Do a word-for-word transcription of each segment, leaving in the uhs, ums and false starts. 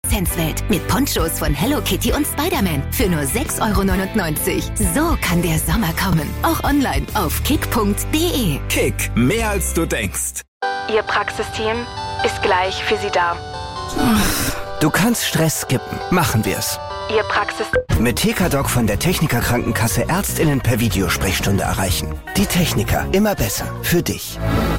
Essenswelt mit Ponchos von Hello Kitty und Spider-Man für nur sechs Euro neunundneunzig. So kann der Sommer kommen. Auch online auf kick punkt de. Kick, mehr als du denkst. Ihr Praxisteam ist gleich für Sie da. Du kannst Stress skippen. Machen wir's. Ihr Praxis... Mit T K Doc von der Techniker Krankenkasse ÄrztInnen per Videosprechstunde erreichen. Die Techniker, immer besser. Für dich.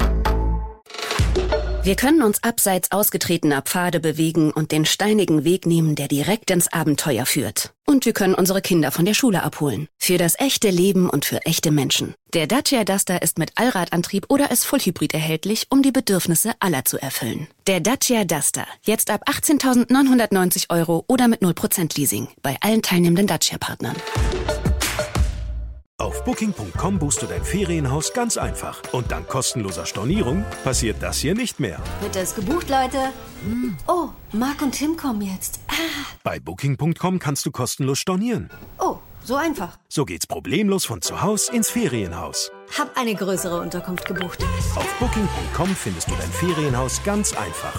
Wir können uns abseits ausgetretener Pfade bewegen und den steinigen Weg nehmen, der direkt ins Abenteuer führt. Und wir können unsere Kinder von der Schule abholen. Für das echte Leben und für echte Menschen. Der Dacia Duster ist mit Allradantrieb oder als Vollhybrid erhältlich, um die Bedürfnisse aller zu erfüllen. Der Dacia Duster. Jetzt ab achtzehntausendneunhundertneunzig Euro oder mit null Prozent Leasing. Bei allen teilnehmenden Dacia-Partnern. Auf booking punkt com buchst du dein Ferienhaus ganz einfach. Und dank kostenloser Stornierung passiert das hier nicht mehr. Wird es gebucht, Leute? Oh, Marc und Tim kommen jetzt. Ah. Bei booking punkt com kannst du kostenlos stornieren. Oh, so einfach. So geht's problemlos von zu Hause ins Ferienhaus. Hab eine größere Unterkunft gebucht. Auf booking punkt com findest du dein Ferienhaus ganz einfach.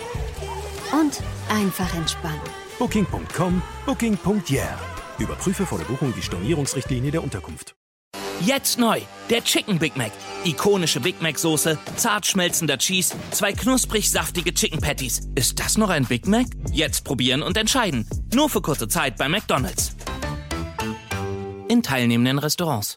Und einfach entspannen. booking punkt com, booking punkt yeah. Überprüfe vor der Buchung die Stornierungsrichtlinie der Unterkunft. Jetzt neu, der Chicken Big Mac. Ikonische Big Mac Soße, zart schmelzender Cheese, zwei knusprig saftige Chicken Patties. Ist das noch ein Big Mac? Jetzt probieren und entscheiden. Nur für kurze Zeit bei McDonald's. In teilnehmenden Restaurants.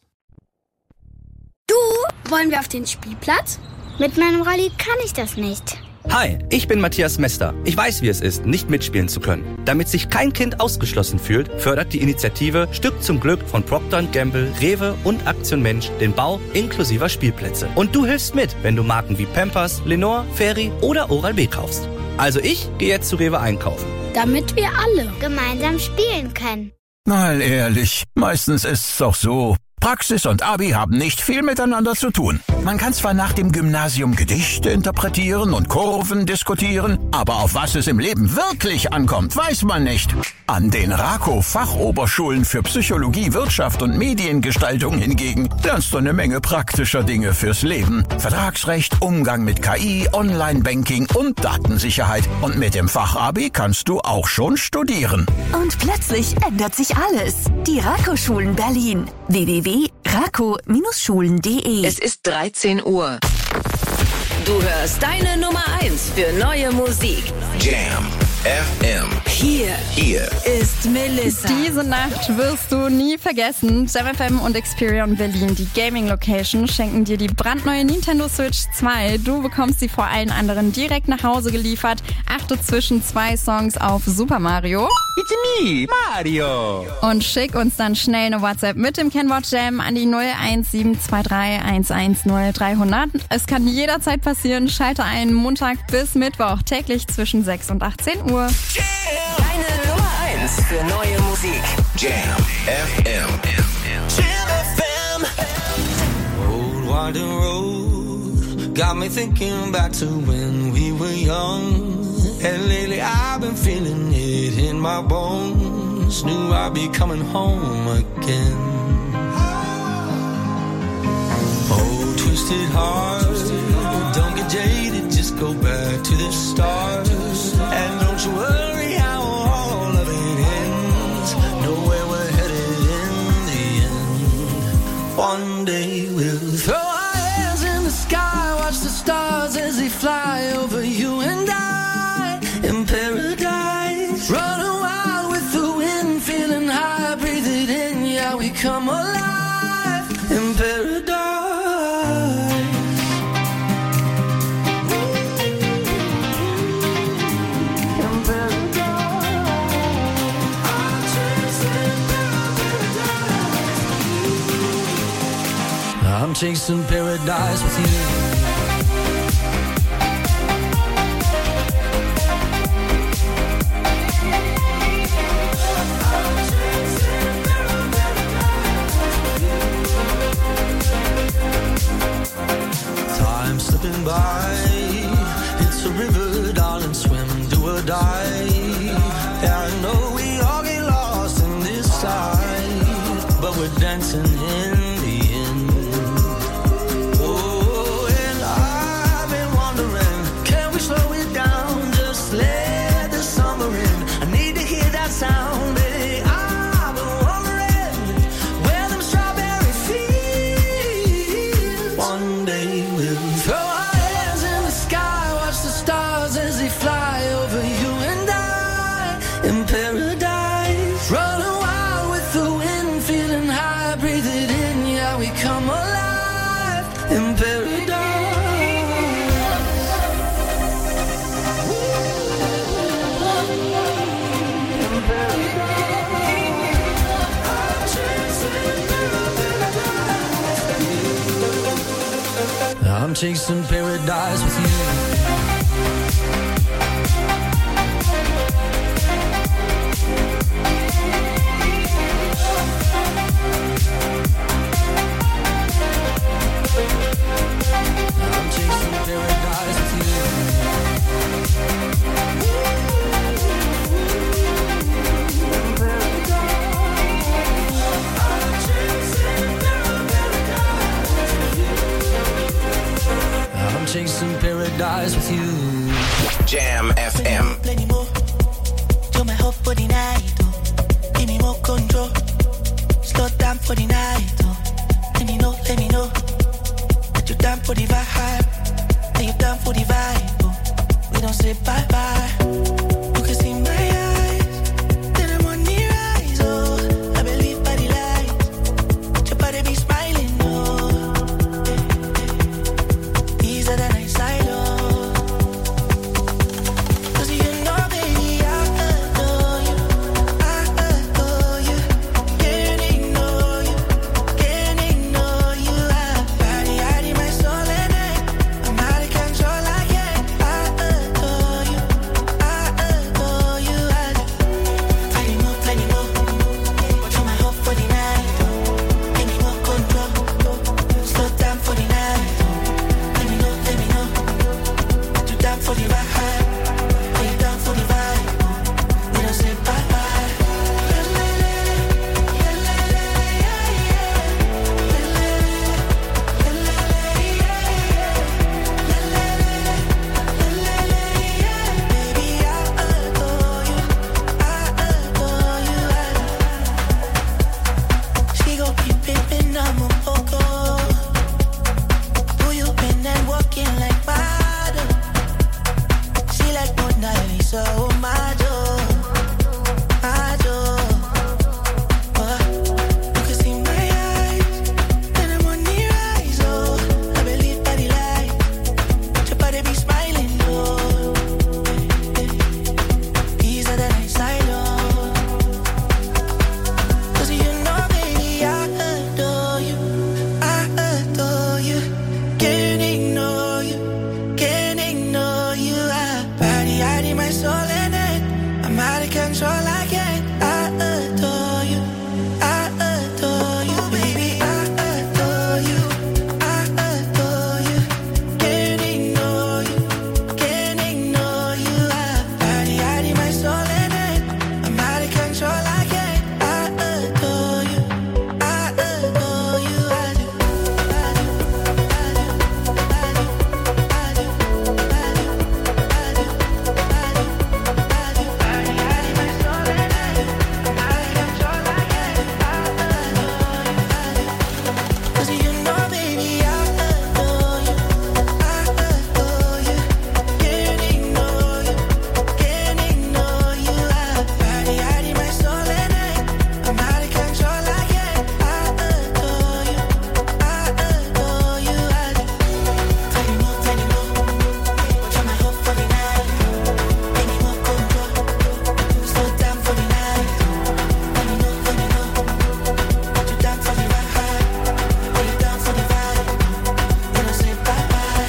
Du, wollen wir auf den Spielplatz? Mit meinem Rolli kann ich das nicht. Hi, ich bin Matthias Mester. Ich weiß, wie es ist, nicht mitspielen zu können. Damit sich kein Kind ausgeschlossen fühlt, fördert die Initiative Stück zum Glück von Procter und Gamble, Rewe und Aktion Mensch den Bau inklusiver Spielplätze. Und du hilfst mit, wenn du Marken wie Pampers, Lenore, Fairy oder Oral-B kaufst. Also ich gehe jetzt zu Rewe einkaufen. Damit wir alle gemeinsam spielen können. Mal ehrlich, meistens ist's doch so. Praxis und Abi haben nicht viel miteinander zu tun. Man kann zwar nach dem Gymnasium Gedichte interpretieren und Kurven diskutieren, aber auf was es im Leben wirklich ankommt, weiß man nicht. An den Rako-Fachoberschulen für Psychologie, Wirtschaft und Mediengestaltung hingegen lernst du eine Menge praktischer Dinge fürs Leben. Vertragsrecht, Umgang mit K I, Online-Banking und Datensicherheit. Und mit dem Fachabi kannst du auch schon studieren. Und plötzlich ändert sich alles. Die Rako-Schulen Berlin. w w w punkt rako Schulen punkt de. Es ist dreizehn Uhr. Du hörst deine Nummer eins für neue Musik. Jam F M. Hier, Hier ist Melissa. Diese Nacht wirst du nie vergessen. Jam F M und Experion Berlin, die Gaming-Location, schenken dir die brandneue Nintendo Switch zwei. Du bekommst sie vor allen anderen direkt nach Hause geliefert. Achte zwischen zwei Songs auf Super Mario. It's me, Mario. Und schick uns dann schnell eine WhatsApp mit dem Kennwort Jam an die null eins sieben zwei drei eins eins null drei null null. Es kann jederzeit passieren. Schalte ein Montag bis Mittwoch täglich zwischen sechs und achtzehn Uhr. Jam. Deine Nummer eins für neue Musik. Jam F M. Jam F M. Old winding road got me thinking back to when we were young. And lately I've been feeling it in my bones. Knew I'd be coming home again. Oh, twisted heart, don't get jaded, just go back to the start. And don't you worry how all of it ends. Know where we're headed in the end. One day we'll throw our hands in the sky, watch the stars as they fly over you and I. In paradise, running wild with the wind, feeling high, breathe it in, yeah, we come alive in paradise. I'm chasing paradise with you. Time slipping by, it's a river, darling, swim, do or die. Yeah, I know we all get lost in this side, but we're dancing in the end. Oh, and I've been wondering, can we slow it down, just let the summer in? sound, baby. I'm wondering where them strawberry fields. One day we'll throw our hands in the sky, watch the stars as they fly over you and I in paradise. Running wild with the wind, feeling high, breathe it in, yeah, we come alive in paradise. I'm chasing paradise with you. I'm chasing paradise with you. I'm chasing paradise with you. Jam F M. Plenty more. Do my hope for the night. Oh. Give me more control. Slow down for the night. Oh. Let me know, let me know that you're down for the vibe. That you're down for the vibe. Oh. We don't say bye bye. You can see my eyes. Then I'm on the rise. Oh, I believe by the light. Your body be smiling. Oh. These are the nights I love. 'Cause you know, baby, I adore you. I adore you. Can't ignore you. Can't ignore you. I body, I need my soul in it. I'm out of control, I can't. I adore you. I adore you. I do. Plenty more, plenty more. Watch my hope for the night. Give me more control. Slow down for the night. Let me know, let me know. You down for the ride? Are you down for the vibe? We don't say bye bye. Baby, I adore you. I adore you. She gon' be pimpin', I'm a poco. Who you been and walking like water? She like Mona Lisa, oh my door, my door. Oh, you can see my eyes, and I'm on the rise. Oh, I believe by the light, your body be smiling. Oh, these are the nights I love. 'Cause you know, baby, I adore you. I adore you. Can't ignore you. Can't ignore you. I body, I need my soul in it. I'm out of control, I can't. I adore you. I adore you, baby. I adore you. I adore you. Can't ignore you. Can't ignore you. I body, I need my soul in it. I'm out of control, I can't. I adore you. I adore you. I do. I do. I do. I do. I do. I do. I do. I do. I do. Body, I need my soul in it. I'm out of control, I can't. I adore you. I do. 'Cause you know, baby, I adore you. I adore you. Can't ignore you. Can't ignore you. I body, I need my soul in it. I'm out of control, I can't. I adore you. I adore you. I do. Plenty more, plenty more. Watch my hope for the night. Give me more control. Slow down for the night. Let me know, let me know. You down for the ride? Are you down for the vibe? We don't say bye bye.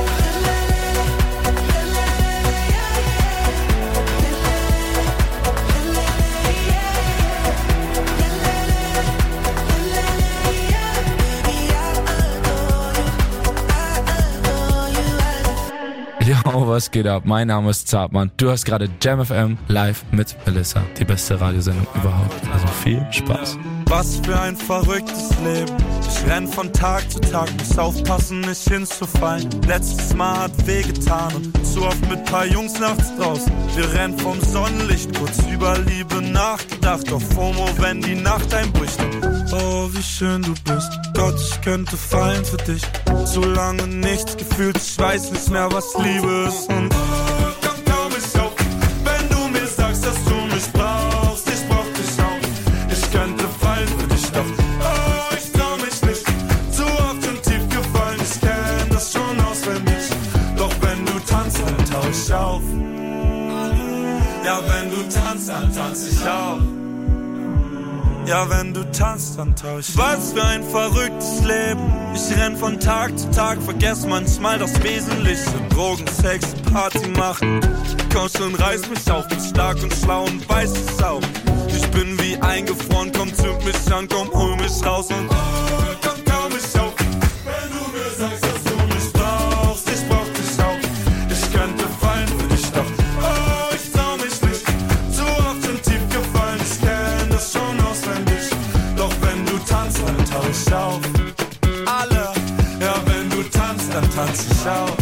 Yo, was geht ab? Mein Name ist Zartmann. Du hast gerade Jam F M live mit Melissa. Die beste Radiosendung überhaupt. Also viel Spaß. Was für ein verrücktes Leben. Ich renn von Tag zu Tag, muss aufpassen, nicht hinzufallen. Letztes Mal hat wehgetan und zu oft mit paar Jungs nachts draußen. Wir rennen vom Sonnenlicht kurz über über Liebe nachgedacht, auf FOMO, wenn die Nacht einbricht. Oh, wie schön du bist, Gott, ich könnte fallen für dich. So lange nichts gefühlt, ich weiß nicht mehr, was Liebe ist. Und oh, komm, trau mich auf, wenn du mir sagst, dass du mich brauchst. Ich brauch dich auch, ich könnte fallen für dich, doch oh, ich trau mich nicht. Zu oft und tief gefallen, ich kenn das schon auswendig. Doch wenn du tanzt, dann tau ich auf. Ja, wenn du tanzt, dann tanz ich auch. Ja, wenn du tanzt, dann tau ich. Was für ein verrücktes Leben. Ich renn von Tag zu Tag, vergess manchmal das Wesentliche. Drogen, Sex, Party machen. Komm schon, reiß mich auf, bin stark und schlau und weiß es auch. Ich bin wie eingefroren, komm, zünd mich an, komm, hol mich raus und oh, komm, trau mich auf. Wenn du mir sagst, dass du mich brauchst, ich brauch dich auch. Ich könnte fallen für dich, doch oh, ich trau mich nicht. Zu oft und tief gefallen, ich kenn das schon auswendig. Doch wenn du tanzt, dann tau ich auf. Alle, ja, wenn du tanzt, dann tanz ich auch.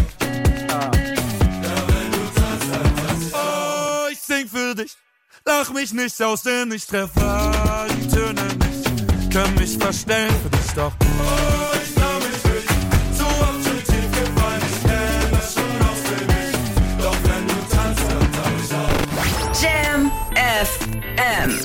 Für dich, lach mich nicht aus, denn ich treffe die Töne nicht. Können mich verstellen für dich, doch oh, ich trau mich nicht. So oft schon tief gefallen, ich kenn das schon auswendig. Doch wenn du tanzt, dann tau ich auch. Jam F M.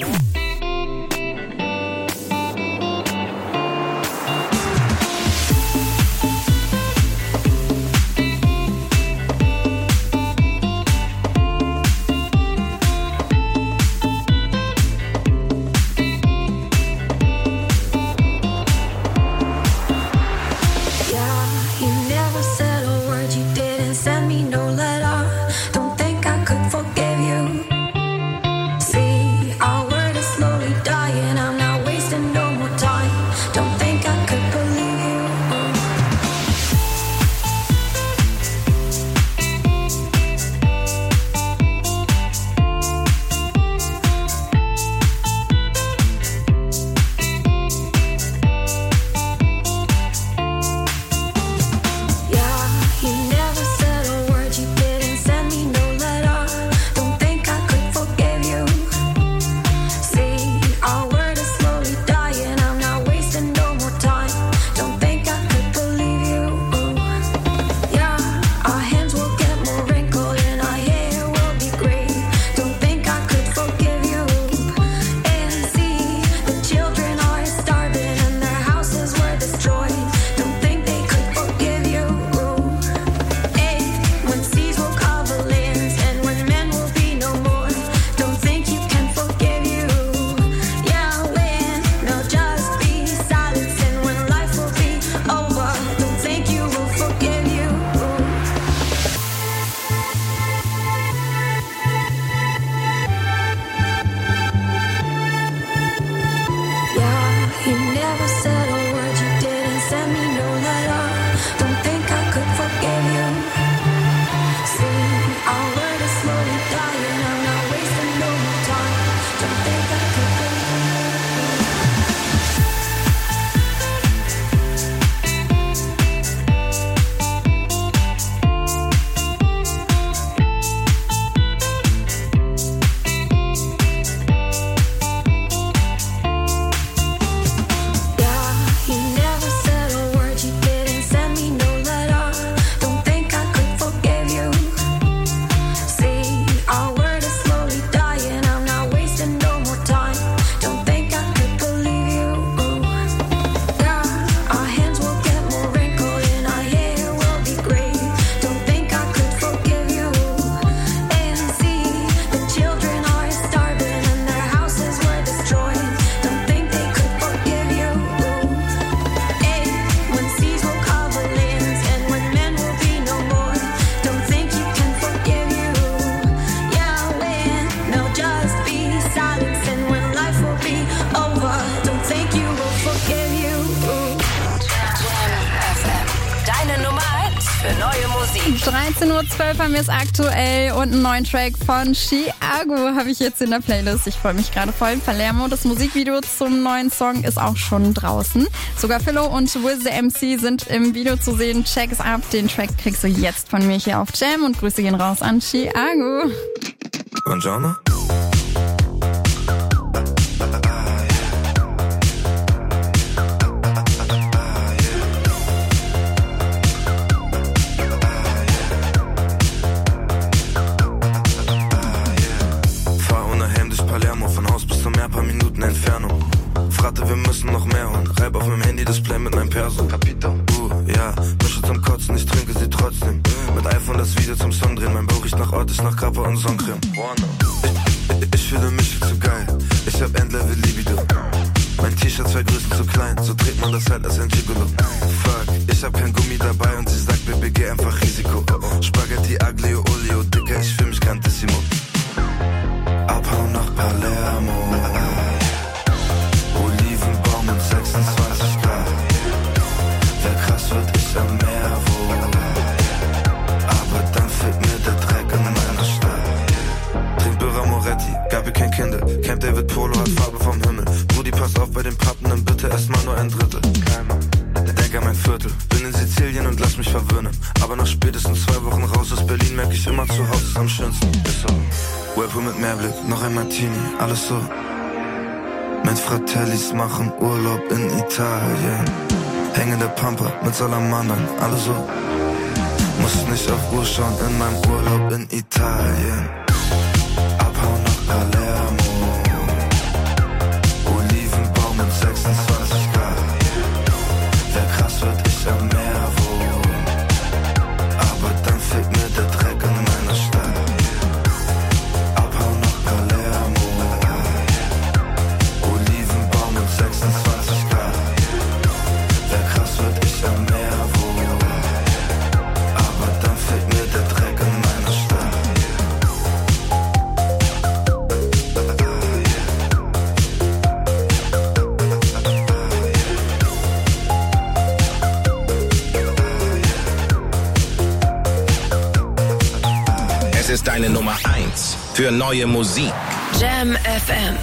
dreizehn Uhr zwölf haben wir es aktuell und einen neuen Track von Chiago habe ich jetzt in der Playlist. Ich freue mich gerade voll. Palermo, das Musikvideo zum neuen Song ist auch schon draußen. Sogar Philo und Wiz the M C sind im Video zu sehen. Check es ab. Den Track kriegst du jetzt von mir hier auf Jam und Grüße gehen raus an Chiago. Buongiorno. ohne Helm durch Palermo, von Haus bis zum Meer, paar Minuten Entfernung. Fragte, wir müssen noch mehr holen. Reib auf meinem Handy-Display mit meinem Perso. Capito. Uh, ja, Mische zum Kotzen, ich trinke sie trotzdem. Mit iPhone das Video zum Song drehen. Mein Bauch riecht nach Ort, ich nach Kappa und Sonnencreme. Ich, ich, ich fühle mich viel zu geil. Ich hab Endlevel Libido. Mein T-Shirt zwei Größen zu klein, so trägt man das halt als ein Gigolo. Fuck, ich hab kein Gummi dabei und sie sagt, Baby, geh einfach Risiko. Spaghetti, Aglio, Olio, Dicker, ich fühl mich grandissimo. Abhauen nach Palermo. Olivenbaum und sechsundzwanzig Grad. Wer krass wird, ich am Meer wohl. Aber dann fehlt mir der Dreck in meiner Stadt. Trink Birra Moretti, Gabi kein Kinder. Camp David Polo hat Farbe vom Himmel. Brudi, pass auf bei den Pappen, dann bitte erstmal nur ein Drittel. Denk an mein Viertel, bin in Sizilien und lass mich verwöhnen. Aber nach spätestens zwei Wochen raus aus Berlin merk ich immer, zu Hause ist am schönsten. Ist so. Whirlpool mit Mehrblick, noch ein Martini, alles so. Mit Fratellis machen Urlaub in Italien. Hängende Pampa mit Salamandern, alles so. Muss nicht auf Uhr schauen in meinem Urlaub in Italien. Abhauen nach Palermo. Olivenbaum und sechsundzwanzig Grad. Wer krass wird, ich am Meer wohnen. Aber dann fehlt mir der Dreck in meiner Stadt. Abhauen nach Palermo. Olivenbaum und sechsundzwanzig Grad. Wer krass wird, ich am Meer wohnen. Aber dann fehlt mir der Dreck in meiner Stadt. Es ist deine Nummer eins für neue Musik. Jam F M.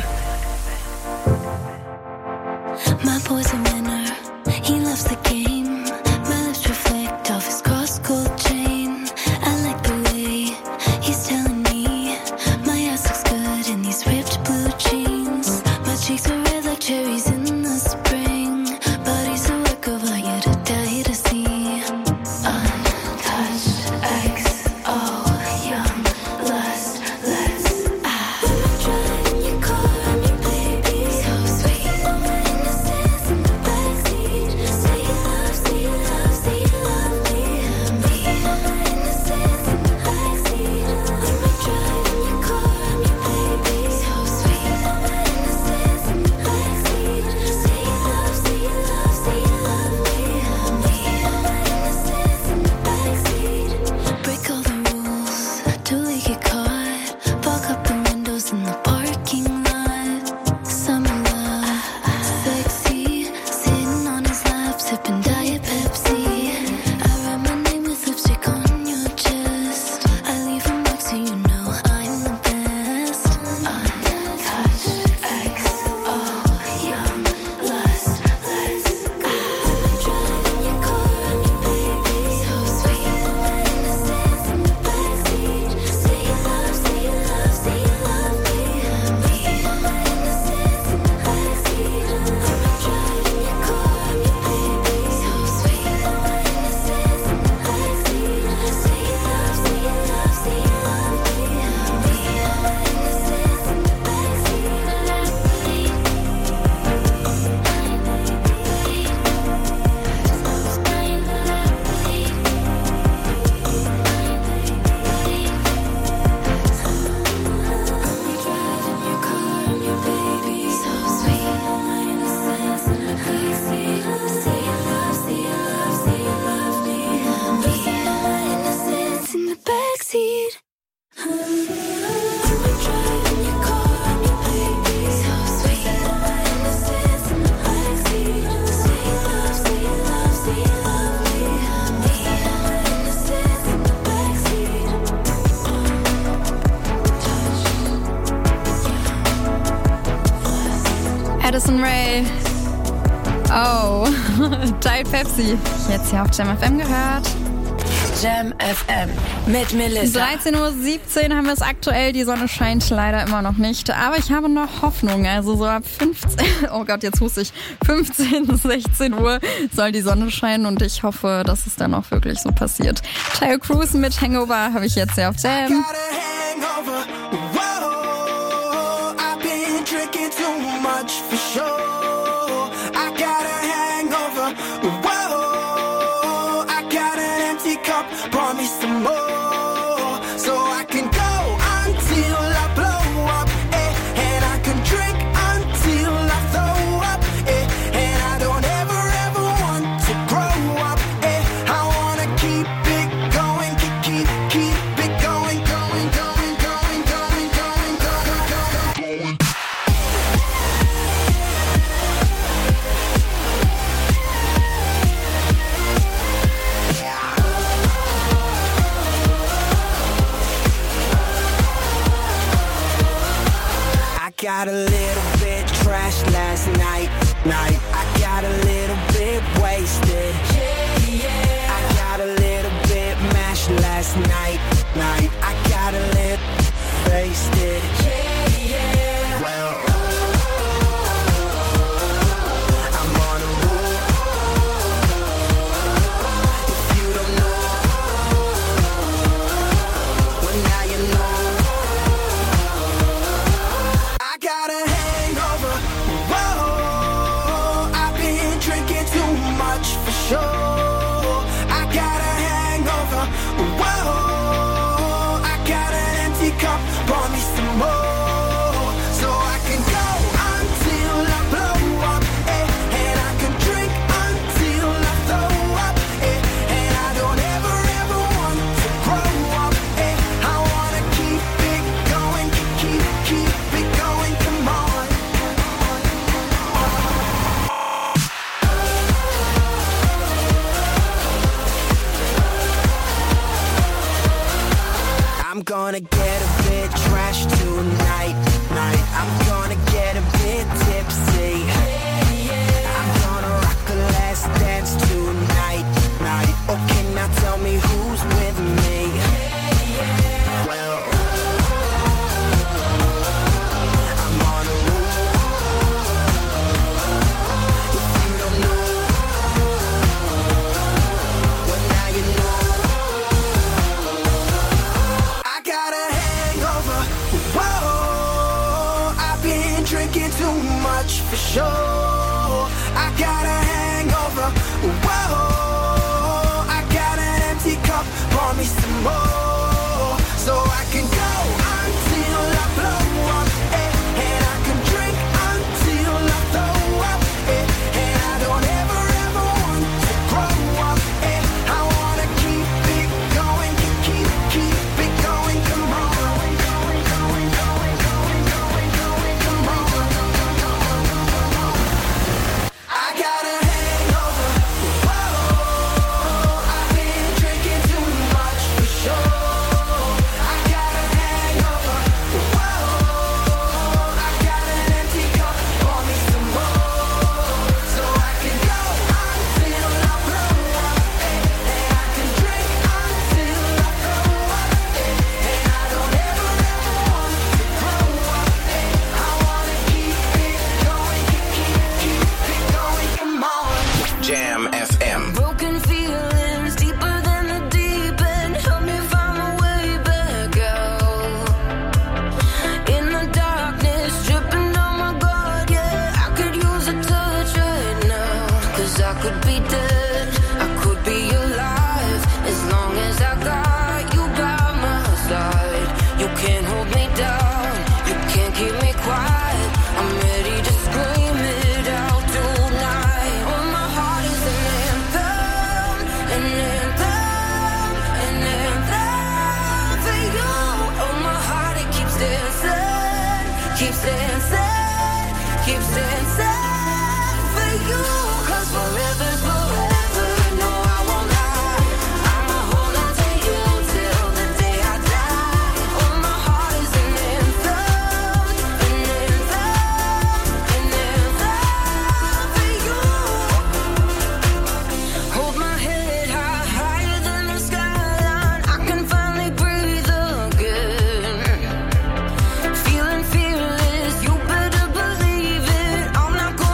My boy's a winner, he loves the game. My lips reflect off his cross-gold chain. I like the way he's telling me my ass looks good in these ripped blue jeans. My cheeks are red like cherries in the spring. But he's a work of art, yet a die to see. Untouched, X O, young, lust, let's ah. Driving your car, I'm your baby, so sweet. All my innocence in the backseat. Say you love, say you love, say you love me, me. All my innocence in the backseat. I'm driving your car, I'm your baby, so sweet. All my innocence in the backseat. Say you love, say you love, say you love me, me. All my innocence in the backseat. Break all the rules till we get caught. Fog up the windows in the parking lot. Summer love, sexy. Sitting on his lap, sipping Diet Pepsi. I write my name with lipstick on your chest. I leave a mark so you know I'm the best. Untouched, X O, young, lust, let's ah. Driving your car, I'm your baby, so sweet. All my innocence in the backseat. Say you love, say you love, say you love me, me. All my innocence in the backseat. I'm driving your car, I'm your baby, so sweet. All my innocence in the backseat. Say you love, say you love, say you love me, me. All my innocence in the backseat. Addison Rae. Oh, Diet Pepsi. Jetzt hier auf Jam F M gehört. Jam F M mit Melissa. dreizehn Uhr siebzehn haben wir es aktuell. Die Sonne scheint leider immer noch nicht. Aber ich habe noch Hoffnung. Also so ab fünfzehn, oh Gott, jetzt huste ich, fünfzehn, sechzehn Uhr soll die Sonne scheinen. Und ich hoffe, dass es dann auch wirklich so passiert. Tayo Cruz mit Hangover habe ich jetzt hier auf Jam. drinking too much for sure. I got a hangover. Whoa, I got an empty cup. Pour me some more, so I can go until I blow up. Eh, and I can drink until I throw up. Eh, and I don't ever ever want to grow up. Eh, I wanna keep it going, keep keep keep it going, going, going, going, going, going, going, going. I got a little bit trashed last night, night. I got a little bit wasted. Yeah, yeah. I got a little bit mashed last night, night. I got a little wasted. Yeah, yeah. Well, I'm on a roll. If you don't know, well now you know. I got a hangover. Whoa, I've been drinking too much for sure. I got a hangover. Whoa, I got an empty cup. Pour me some more, so I can go until I blow up. Eh, and I can drink until I throw up. Eh, and I don't ever ever want to grow up. Eh, I wanna keep it going, keep keep keep it going. Come on. I'm gonna get a bit trashed tonight, night. I'm gonna get a bit tipsy. I'm gonna rock a last dance tonight, night. Okay, now tell me who's with me. Well, I'm on a roll. If you don't know, well now you know. I got a hangover. Whoa, I've been drinking too much for sure. I got a hangover. Whoa, I got an empty cup. Pour me some more, so I can go until I blow up. Eh, and I can drink until I throw up. Eh, and I don't ever ever want to grow up. Eh, I wanna keep it going, keep keep keep it going. Come on, going, going, going, going, going, going, come on. I got a hangover. Whoa, I've been drinking too much for sure. I got a hangover. Whoa, I got an empty cup. Pour me some more, so I can go until I blow up. Eh, and I can drink until I throw up. Eh, and I don't ever ever want to grow up. Eh, I wanna keep it going, keep keep keep it going. Come on. Jam F M. Broken feelings deeper than the deep end. Help me find my way back out. In the darkness, dripping on my guard, yeah. I could use a touch right now. Cause I could be dead, I could be alive. As long as I got you by my side. You can't hold me down, you can't keep me quiet. I'm ready to scream it out tonight. Oh, my heart is an anthem, an anthem, an anthem for you. Oh, my heart, it keeps dancing, keeps dancing, keeps dancing for you. Cause forever's forever, no I won't lie. I'ma hold on to you till the day I die. Oh, my heart is an anthem, an anthem, an anthem for you. Hold my head high, higher than the skyline. I can finally breathe again. Feeling fearless, you better believe it. I'm not going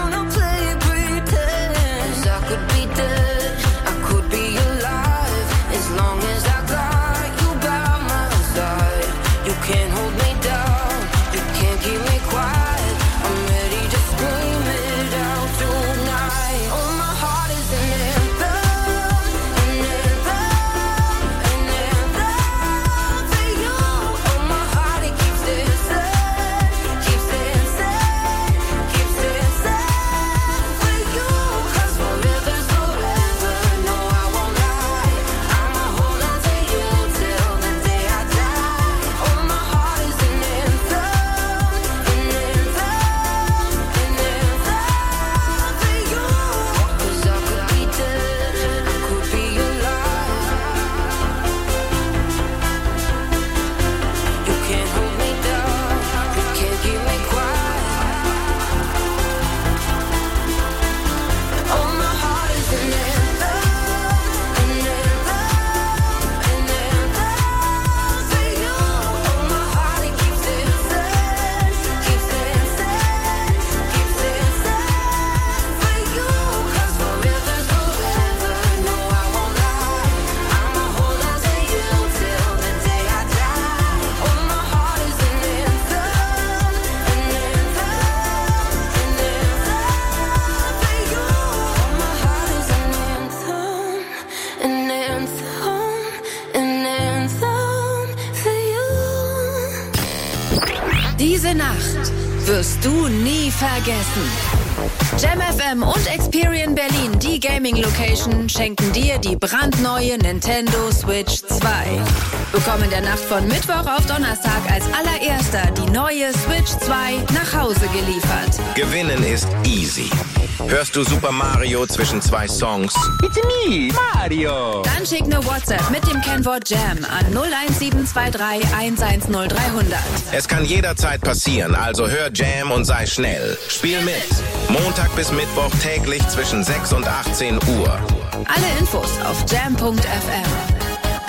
wirst du nie vergessen. Jam F M und Experian Berlin, die Gaming-Location, schenken dir die brandneue Nintendo Switch zwei. Bekomm in der Nacht von Mittwoch auf Donnerstag als allererster die neue Switch zwei nach Hause geliefert. Gewinnen ist easy. Hörst du Super Mario zwischen zwei Songs? It's me, Mario. Dann schick eine WhatsApp mit dem Kennwort Jam an null eins sieben zwei drei eins eins null drei null null. Es kann jederzeit passieren, also hör Jam und sei schnell. Spiel mit. Montag bis Mittwoch täglich zwischen sechs und achtzehn Uhr. Alle Infos auf jam punkt f m.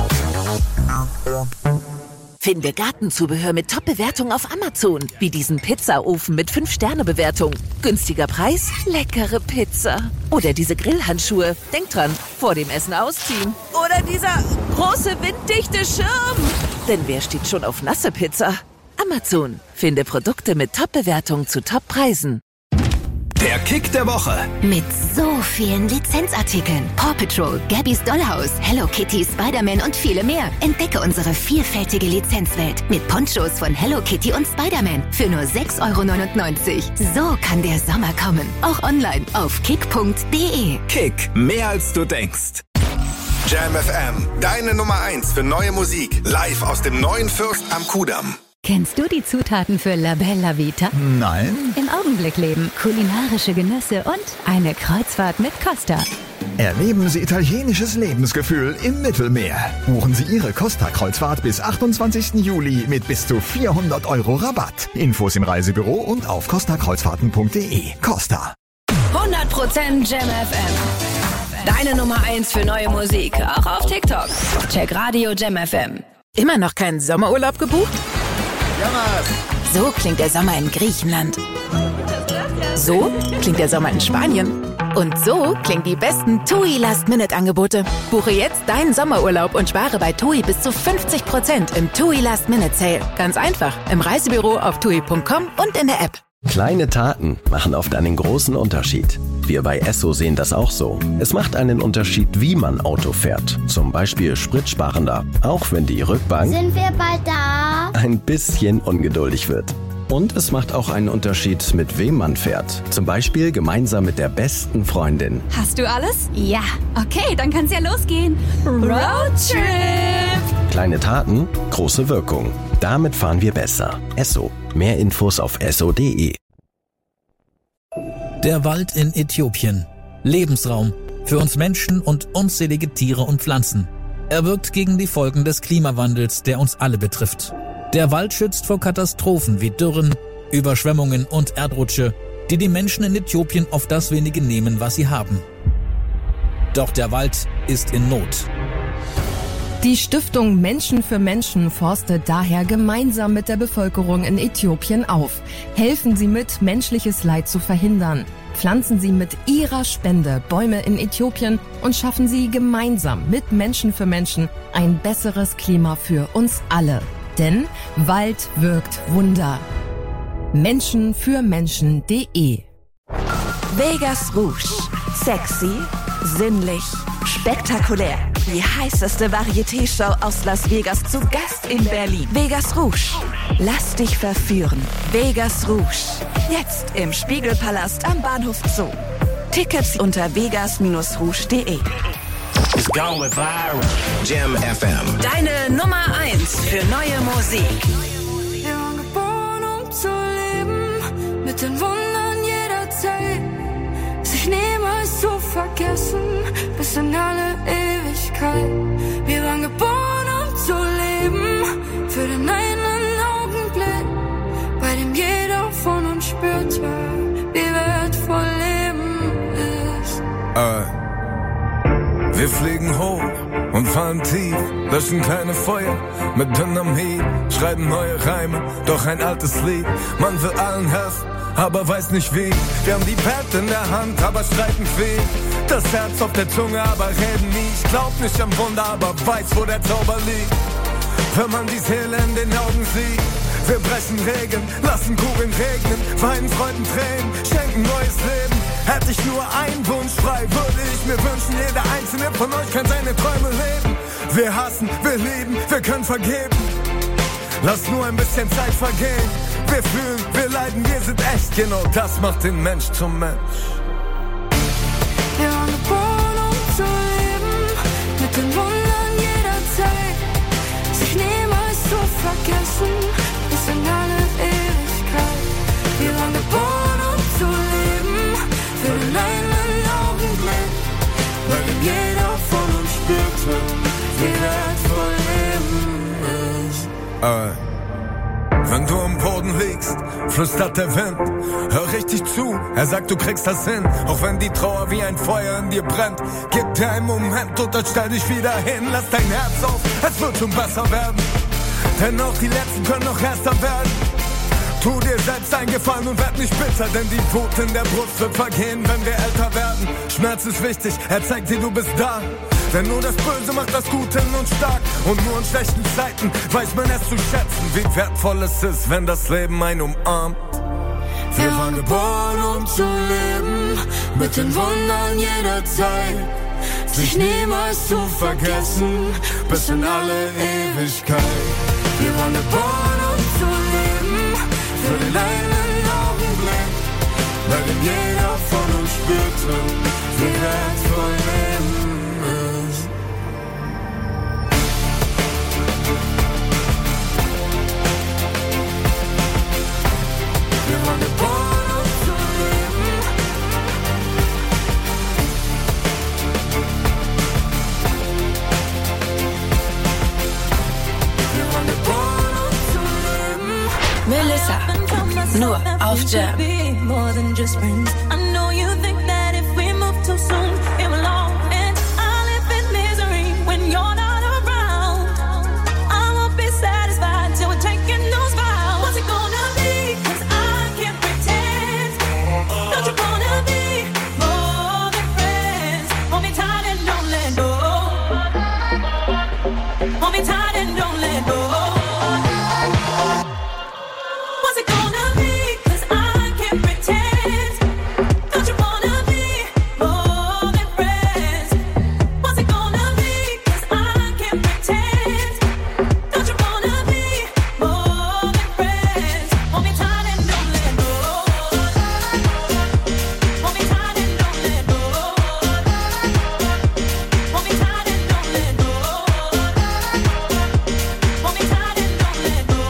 Finde Gartenzubehör mit Top-Bewertung auf Amazon. Wie diesen Pizzaofen mit fünf Sterne Bewertung. Günstiger Preis, leckere Pizza. Oder diese Grillhandschuhe. Denk dran, vor dem Essen ausziehen. Oder dieser große winddichte Schirm. Denn wer steht schon auf nasse Pizza? Amazon. Finde Produkte mit Top-Bewertung zu Top-Preisen. Der Kick der Woche. Mit so vielen Lizenzartikeln. Paw Patrol, Gabby's Dollhouse, Hello Kitty, Spider-Man und viele mehr. Entdecke unsere vielfältige Lizenzwelt mit Ponchos von Hello Kitty und Spider-Man für nur sechs Euro neunundneunzig. So kann der Sommer kommen. Auch online auf kick punkt de. Kick, mehr als du denkst. Jam F M, deine Nummer eins für neue Musik. Live aus dem neuen Fürst am Kudamm. Kennst du die Zutaten für La Bella Vita? Nein. Im Augenblick leben, kulinarische Genüsse und eine Kreuzfahrt mit Costa. Erleben Sie italienisches Lebensgefühl im Mittelmeer. Buchen Sie Ihre Costa-Kreuzfahrt bis achtundzwanzigsten Juli mit bis zu vierhundert Euro Rabatt. Infos im Reisebüro und auf costa kreuzfahrten punkt de. Costa. hundert Prozent Jam F M. Deine Nummer eins für neue Musik, auch auf TikTok. Check Radio Jam F M. Immer noch keinen Sommerurlaub gebucht? So klingt der Sommer in Griechenland. So klingt der Sommer in Spanien. Und so klingen die besten T U I Last-Minute-Angebote. Buche jetzt deinen Sommerurlaub und spare bei T U I bis zu fünfzig Prozent im T U I Last-Minute-Sale. Ganz einfach, im Reisebüro auf tui punkt com und in der App. Kleine Taten machen oft einen großen Unterschied. Wir bei Esso sehen das auch so. Es macht einen Unterschied, wie man Auto fährt. Zum Beispiel spritsparender, auch wenn die Rückbank Sind wir bald da? ein bisschen ungeduldig wird. Und es macht auch einen Unterschied, mit wem man fährt. Zum Beispiel gemeinsam mit der besten Freundin. Hast du alles? Ja. Okay, dann kann's ja losgehen. Roadtrip! Kleine Taten, große Wirkung. Damit fahren wir besser. Esso. Mehr Infos auf esso punkt de. Der Wald in Äthiopien. Lebensraum für uns Menschen und unzählige Tiere und Pflanzen. Er wirkt gegen die Folgen des Klimawandels, der uns alle betrifft. Der Wald schützt vor Katastrophen wie Dürren, Überschwemmungen und Erdrutsche, die die Menschen in Äthiopien oft das wenige nehmen, was sie haben. Doch der Wald ist in Not. Die Stiftung Menschen für Menschen forstet daher gemeinsam mit der Bevölkerung in Äthiopien auf. Helfen Sie mit, menschliches Leid zu verhindern. Pflanzen Sie mit Ihrer Spende Bäume in Äthiopien und schaffen Sie gemeinsam mit Menschen für Menschen ein besseres Klima für uns alle. Denn Wald wirkt Wunder. Menschen für Menschen punkt de. Vegas Rouge. Sexy, sinnlich, spektakulär. Die heißeste Varieté-Show aus Las Vegas zu Gast in Berlin. Vegas Rouge. Lass dich verführen. Vegas Rouge. Jetzt im Spiegelpalast am Bahnhof Zoo. Tickets unter vegas Bindestrich rouge punkt de. It's going viral. Jam F M. Deine Nummer eins für neue Musik. Wir waren geboren, um zu leben, mit den Wundern jeder Zeit. Sich niemals zu vergessen, bis in alle Ewigkeit. Wir waren geboren, um zu leben, für den einen Augenblick, bei dem jeder von uns spürte, wie wertvoll Leben ist. Äh. Wir fliegen hoch und fallen tief, löschen keine Feuer mit Dynamit, schreiben neue Reime, doch ein altes Lied. Man will allen helfen, aber weiß nicht wie. Wir haben die Pad in der Hand, aber streiten viel. Das Herz auf der Zunge, aber reden nie. Ich glaub nicht am Wunder, aber weiß, wo der Zauber liegt. Wenn man die Seele in den Augen sieht. Wir brechen Regeln, lassen Kugeln regnen, weinen Freuden Tränen, schenken neues Leben. Hätte ich nur einen Wunsch frei, würde ich mir wünschen, jeder einzelne von euch kann seine Träume leben. Wir hassen, wir lieben, wir können vergeben. Lass nur ein bisschen Zeit vergehen. Wir fühlen, wir leiden, wir sind echt. Genau das macht den Mensch zum Mensch. Wir waren geboren, um zu leben, mit den Wundern jeder Zeit. Sich niemals zu vergessen, bis in alle Ewigkeit. Wir waren geboren, um zu leben, für den einen Augenblick, weil denn jeder von uns spürte, wie wertvoll Leben ist. Äh. Wenn du am Boden liegst, flüstert der Wind. Hör richtig zu, er sagt, du kriegst das hin. Auch wenn die Trauer wie ein Feuer in dir brennt. Gib dir einen Moment und dann stell dich wieder hin. Lass dein Herz auf, es wird schon besser werden. Denn auch die Letzten können noch erster werden. Tu dir selbst einen Gefallen und werd nicht bitter, denn die Wut in der Brust wird vergehen, wenn wir älter werden. Schmerz ist wichtig, er zeigt dir, du bist da. Denn nur das Böse macht das Gute in uns stark. Und nur in schlechten Zeiten weiß man es zu schätzen, wie wertvoll es ist, wenn das Leben einen umarmt. Wir waren geboren, um zu leben, mit den Wundern jeder Zeit. Sich niemals zu vergessen, bis in alle Ewigkeit. Wir waren geboren, um zu leben, für den einen Augenblick, weil denn jeder von uns spürte, wie wertvoll Leben ist. Wir waren geboren, um zu leben. Wir waren geboren, um zu leben. Melissa, nur auf Jam. More than just friends. I know you think that if we move too soon, it will all end. I live in misery when you're not around. I won't be satisfied till we're taking those vows. What's it gonna be? 'Cause I can't pretend. Don't you wanna be more than friends? Hold me tight and don't let go. Hold me tight and don't let go. What's it gonna be? 'Cause I can't pretend. Don't you wanna be more than friends? What's it gonna be? 'Cause I can't pretend. Don't you wanna be more than friends? Hold me tight and don't let go. Hold me tight and don't let go. Hold me tight and don't let go. Hold me tight and don't let go.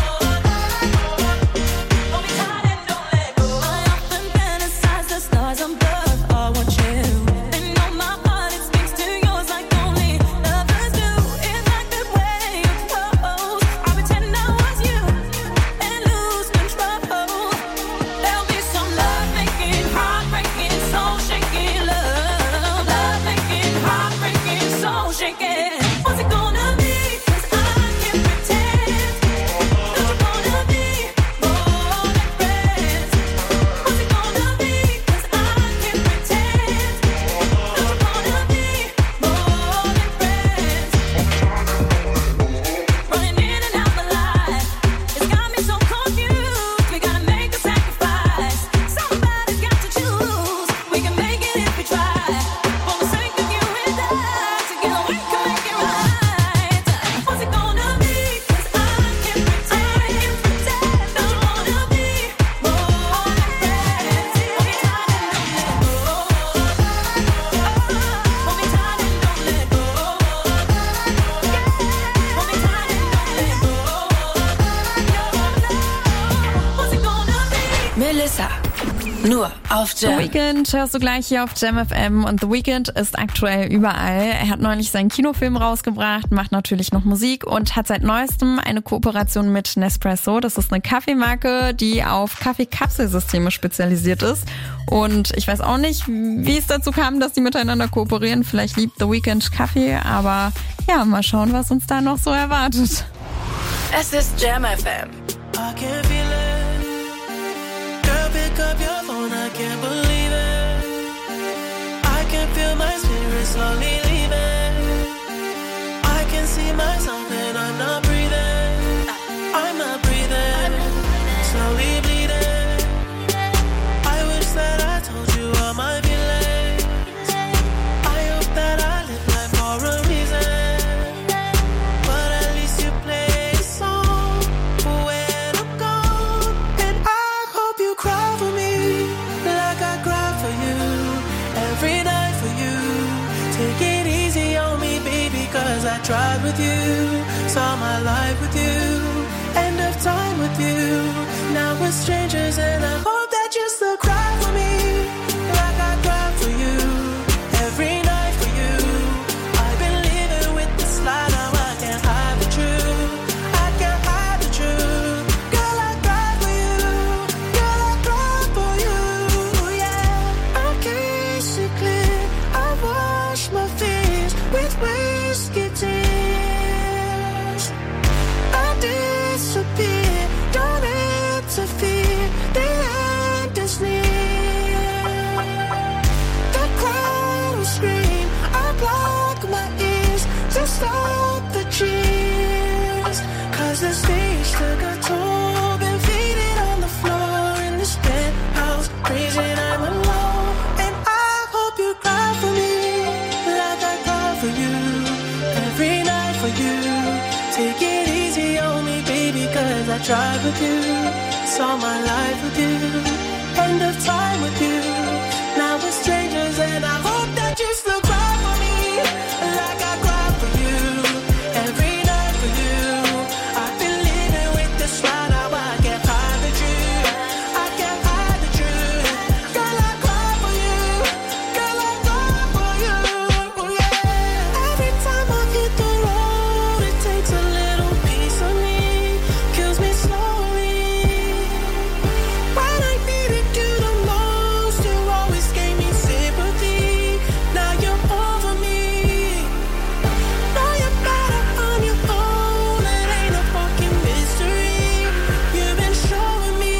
I often fantasize the stars above are watching. They know my heart, it speaks to yours like only lovers do. If I could wear your clothes, I pretend I was you and lose control. There'll be some love-making, heartbreaking, soul-shaking love. Love-making, heartbreaking, soul-shaking. What's it gonna be? 'Cause I can't pretend. Don't you wanna be more than friends? What's it gonna be? 'Cause I can't pretend. Don't you wanna be more than friends? Running in and out my life, it's got me so confused. We gotta make a sacrifice. Somebody's got to choose. We can make it if we try. For the sake of you and I, together we can make it right. What's it gonna be? 'Cause I can't pretend. Don't you wanna be more than friends? Hold me tight and don't let go. Hold me tight and don't let go. Hold me tight and don't let go. What's it gonna be? Melissa, nur auf The Jam. Weeknd hörst du gleich hier auf Jam F M und The Weeknd ist aktuell überall. Er hat neulich seinen Kinofilm rausgebracht, macht natürlich noch Musik und hat seit neuestem eine Kooperation mit Nespresso. Das ist eine Kaffeemarke, die auf Kaffeekapselsysteme spezialisiert ist. Und ich weiß auch nicht, wie es dazu kam, dass die miteinander kooperieren. Vielleicht liebt The Weeknd Kaffee, aber ja, mal schauen, was uns da noch so erwartet. Es ist Jam F M. I can feel it. Girl, pick up your phone, I can't believe it. I can feel my spirit slowly leaving. I can see myself and I'm not breathing. I'm not breathing. Slowly bleeding. I wish that I told you all my feelings. I hope that I live life for a reason. But at least you play a song. When I'm gone, tried with you, saw my life with you, end of time with you. Now we're strangers and I hope that you still cry for me, like I cry for you, every night for you. I've been living with this lie, now I can't hide the truth, I can't hide the truth. Girl, I cry for you, girl, I cry for you, yeah. I can't see clear, I wash my fears with whiskey tears. I disappear, don't interfere, the end is near. The crowd will scream, I block my ears to stop the cheers. Cause the stage took a toll, been faded on the floor in this penthouse, reason I'm alone. And I hope you cry for me, like I cry for you, every night for you. Take it easy on me, baby, cause I tried with you, saw my life with you, end of time with you. Now we're strangers and I hope that you still cry for me, like I cry for you, every night for you. I've been living with this lie, now I can't hide the truth, I can't hide the truth. Girl, I cry for you, girl, I cry for you, yeah. Every time I hit the road, it takes a little piece of me, kills me slowly. When I needed you the most, you always gave me sympathy. Now you're over me. Now you're better on your own. It ain't a fucking mystery. You've been showing me.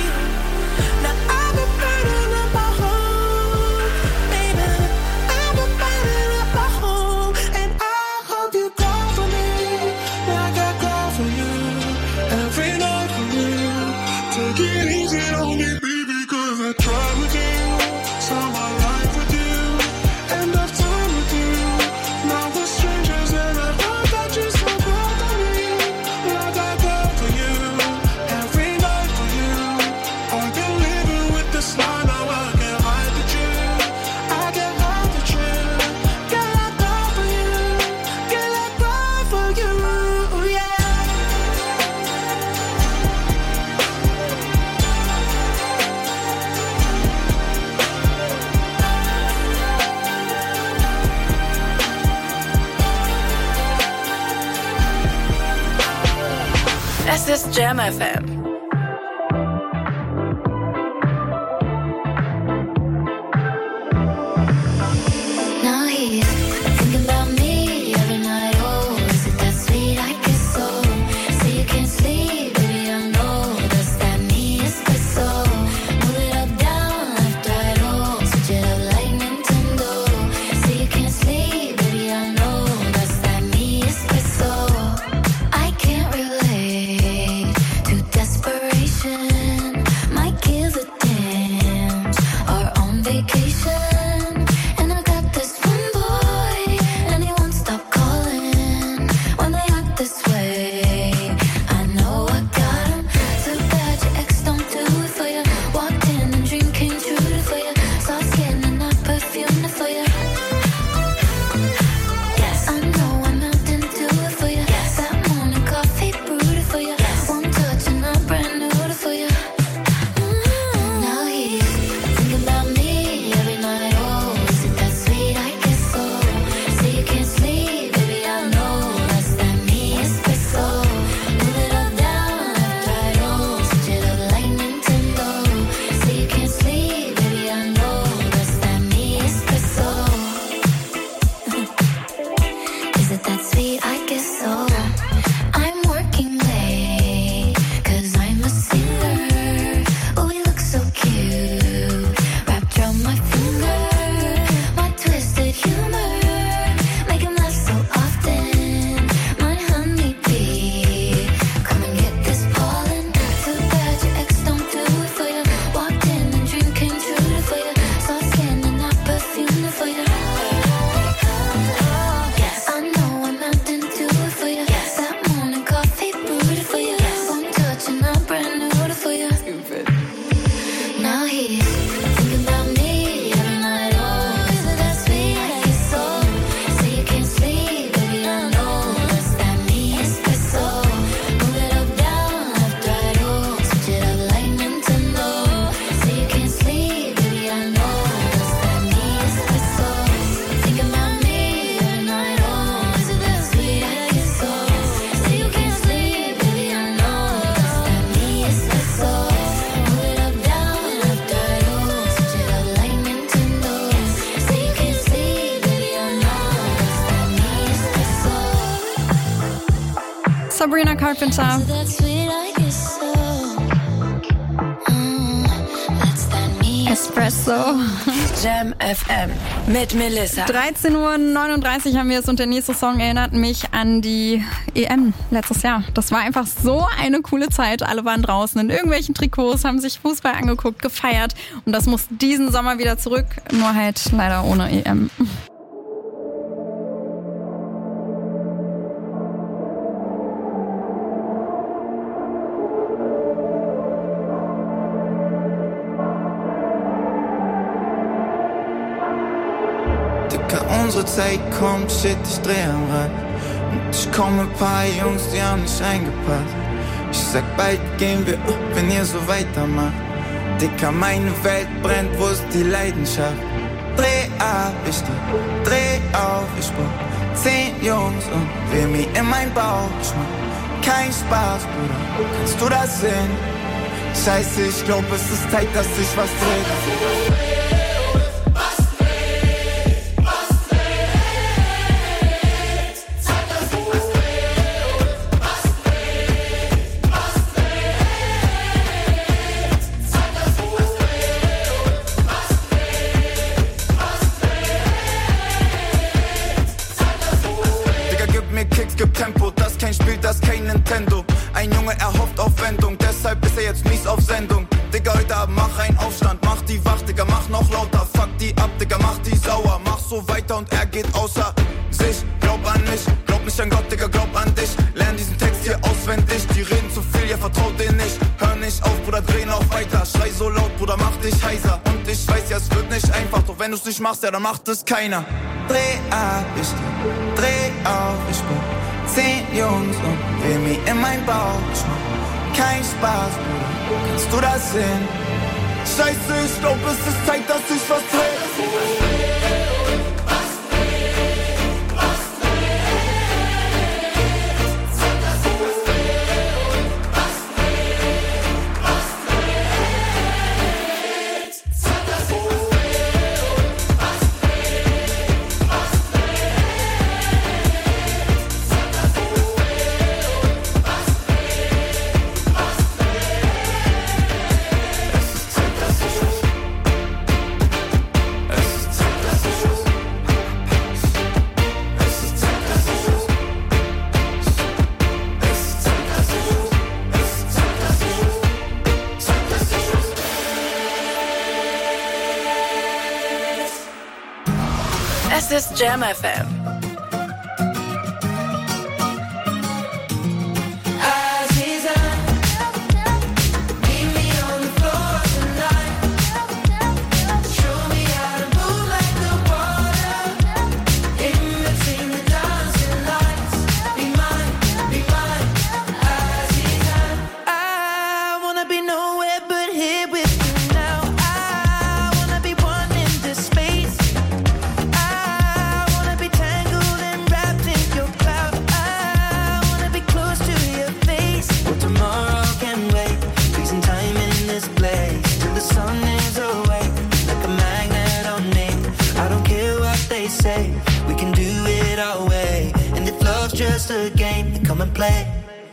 Now I've been burning up my home, baby. I've been burning up my home, and I hope you cry for me, like I cry for you, every night for you. Take it easy on me, baby, cause I tried with you, saw my life with you, end of time with you. Now we're strangers and I hope that you still cry for me, like I cry for you, every night for you. I've been living with this lie, now I can't hide the truth, I can't hide the truth. Girl, I cry for you, girl, I cry for you, yeah. Es ist Jam F M. Now he's thinking about me every night. Oh, is it that sweet? I guess so. Say you can't sleep, baby, I know. Does that mean it's good so? Move it up, down, left, right, oh. Switch it up like Nintendo. Say you can't sleep, baby, I know. Does that mean it's good so? I can't relate to desperate Sabrina Carpenter. Espresso. Jam F M mit Melissa. dreizehn Uhr neununddreißig haben wir es und der nächste Song erinnert mich an die E M letztes Jahr. Das war einfach so eine coole Zeit. Alle waren draußen in irgendwelchen Trikots, haben sich Fußball angeguckt, gefeiert und das muss diesen Sommer wieder zurück, nur halt leider ohne E M. Unsere Zeit kommt, shit, ich dreh am Rad. Und ich komm mit paar Jungs, die haben nicht reingepasst. Ich sag, bald gehen wir ab, wenn ihr so weitermacht. Dicker, meine Welt brennt, wo ist die Leidenschaft? Dreh ab, ich dreh, dreh auf, ich brauch zehn Jungs und will mir in mein Bauch. Ich mach kein Spaß, Bruder, kannst du das sehen? Scheiße, ich glaub, es ist Zeit, dass sich was dreht. Tempo, das kein Spiel, das kein Nintendo. Ein Junge erhofft Aufwendung, deshalb ist er jetzt mies auf Sendung. Digga, heute Abend mach einen Aufstand, mach die wach, Digga, mach noch lauter. Fuck die ab, Digga, mach die sauer. Mach so weiter und er geht außer sich. Glaub an mich, glaub nicht an Gott, Digga, glaub an dich. Lern diesen Text hier auswendig, die reden zu viel, ja, vertraut denen nicht. Hör nicht auf, Bruder, dreh noch weiter. Schrei so laut, Bruder, mach dich heiser. Und ich weiß ja, es wird nicht einfach, doch wenn du's nicht machst, ja, dann macht es keiner. Dreh ab, ich dreh, dreh auf, ich brauch zehn Jungs und will mir in mein Bauch. Ich mach kein Spaß, Bruder, kannst du das sehen? Scheiße, ich glaub, es ist Zeit, dass ich was dreh. Es ist Jam F M. Just a game, then come and play.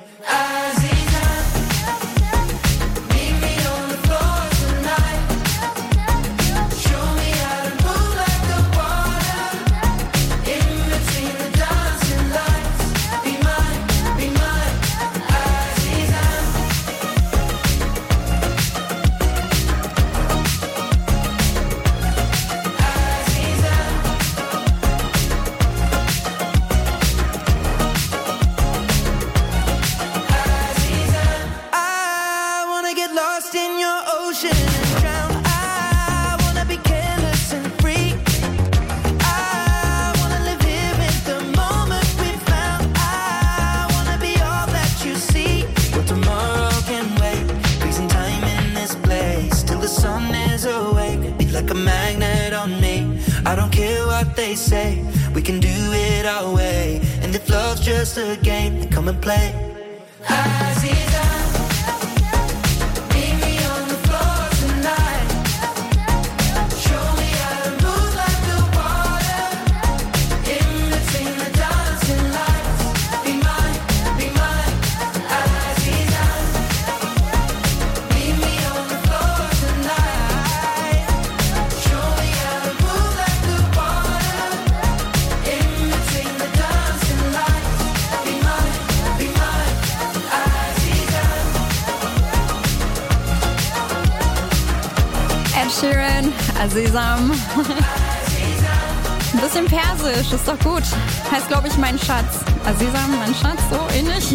Say we can do it our way, and if love's just a game, then come and play. Ed Sheeran, Azizam. Ein bisschen persisch, ist doch gut. Heißt, glaube ich, mein Schatz. Azizam, mein Schatz, so ähnlich.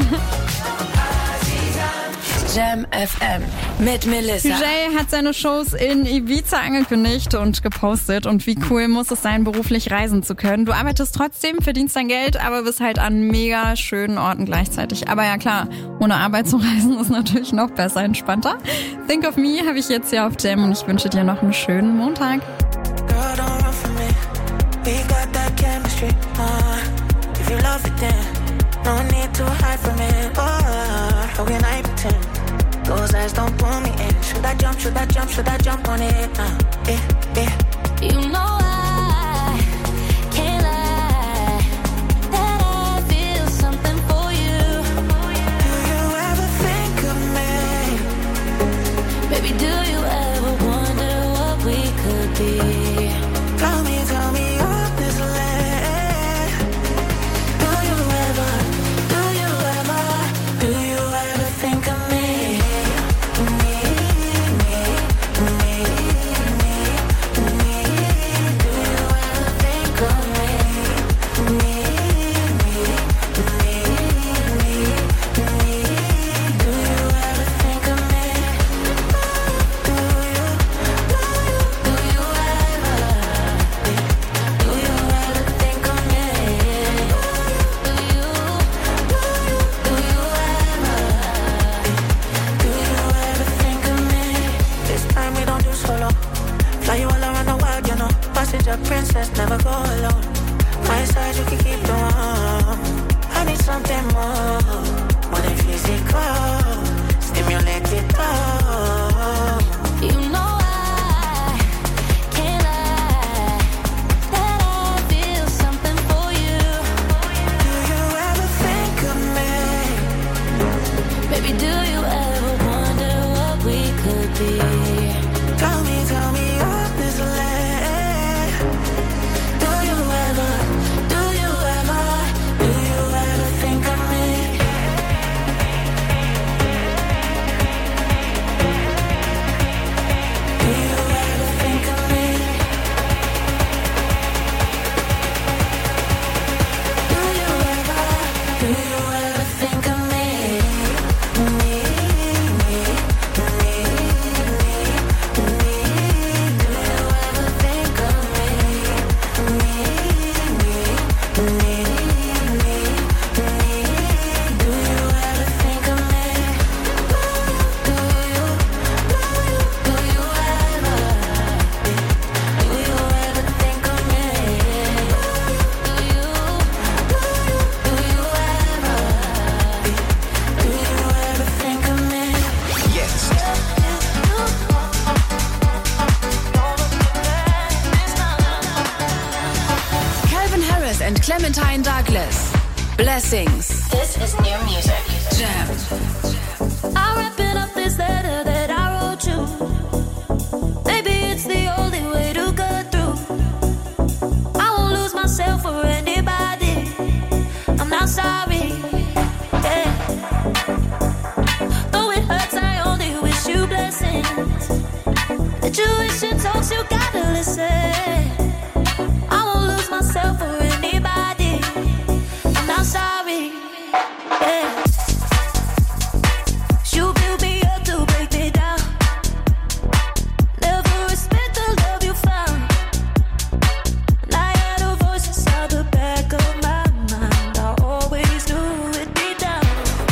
Jam F M mit Melissa. Jay hat seine Shows in Ibiza angekündigt und gepostet. Und wie cool muss es sein, beruflich reisen zu können. Du arbeitest trotzdem, verdienst dein Geld, aber bist halt an mega schönen Orten gleichzeitig. Aber ja klar, ohne Arbeit zu reisen ist natürlich noch besser, entspannter. Think of Me habe ich jetzt hier auf Jam und ich wünsche dir noch einen schönen Montag. Girl, don't run from me. We got that chemistry. Uh, if you love it, then no need to hide from it. Oh, how can I pretend? Those eyes don't pull me in. Should I jump, should I jump, should I jump on it? Uh, eh, eh. You know I can't lie that I feel something for you. Do you ever think of me? Baby, do you ever wonder what we could be? Tell me, tell me honestly. Do you ever, do you ever, do you ever think of me? A princess, never go alone. My side, you can keep the warm. I need something more, more than physical. Stimulate it all. You know I can't lie that I feel something for you. Do you ever think of me? Baby, do you ever wonder what we could be? Tell me, tell me honestly. Clementine Douglas. Blessings. This is new music. Jam. I'm wrapping up this letter that I wrote you. Maybe it's the only way to go through. I won't lose myself for anybody. I'm not sorry. Yeah. Though it hurts, I only wish you blessings. The tuition talks, you gotta listen. I won't lose myself for anybody. I'm not sorry. Yeah. You build me up to break me down. Never respect the love you found. And I had a voice inside the back of my mind. I always knew it'd be down.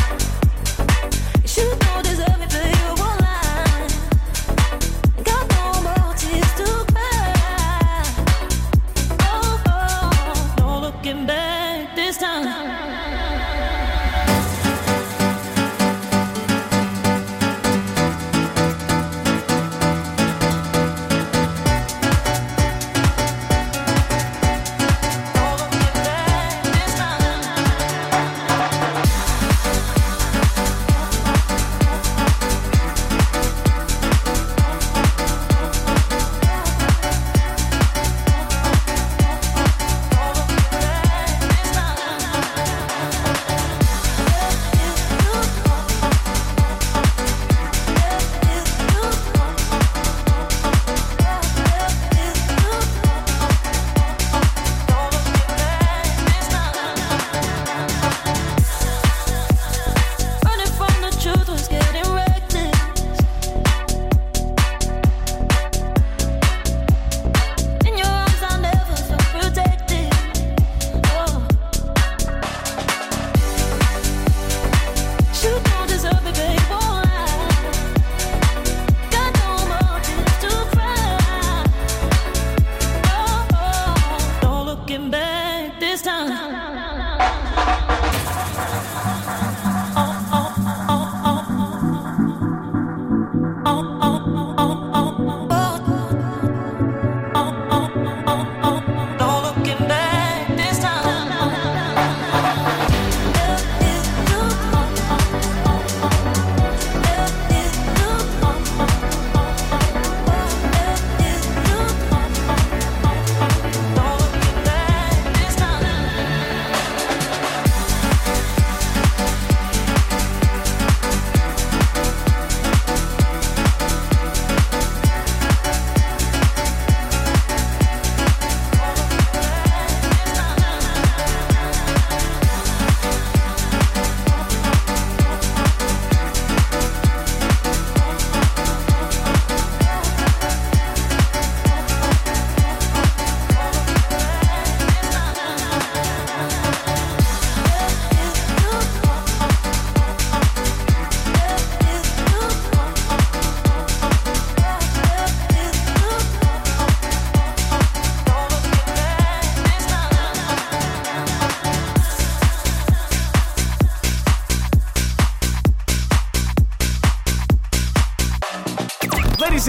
You don't deserve me, but you won't lie. Got no more tears to cry.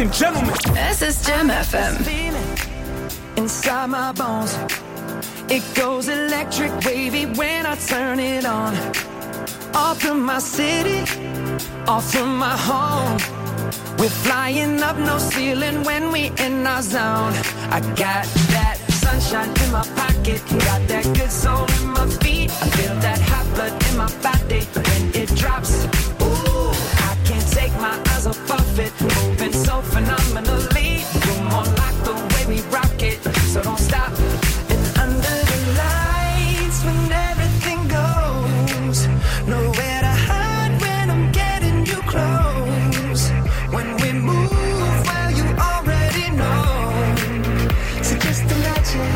and gentlemen. Es ist Jam F M. Inside my bones, it goes electric wavy when I turn it on. Off from my city, off from my home. We're flying up, no ceiling when we in our zone. I got that sunshine in my pocket, got that good soul in my feet. I feel that hot blood in my body when it drops. Ooh, I can't take my eyes off it, moving so phenomenally. You're more like the way we rock it, so don't stop. And under the lights, when everything goes, nowhere to hide when I'm getting you close. When we move, well, you already know. So just imagine.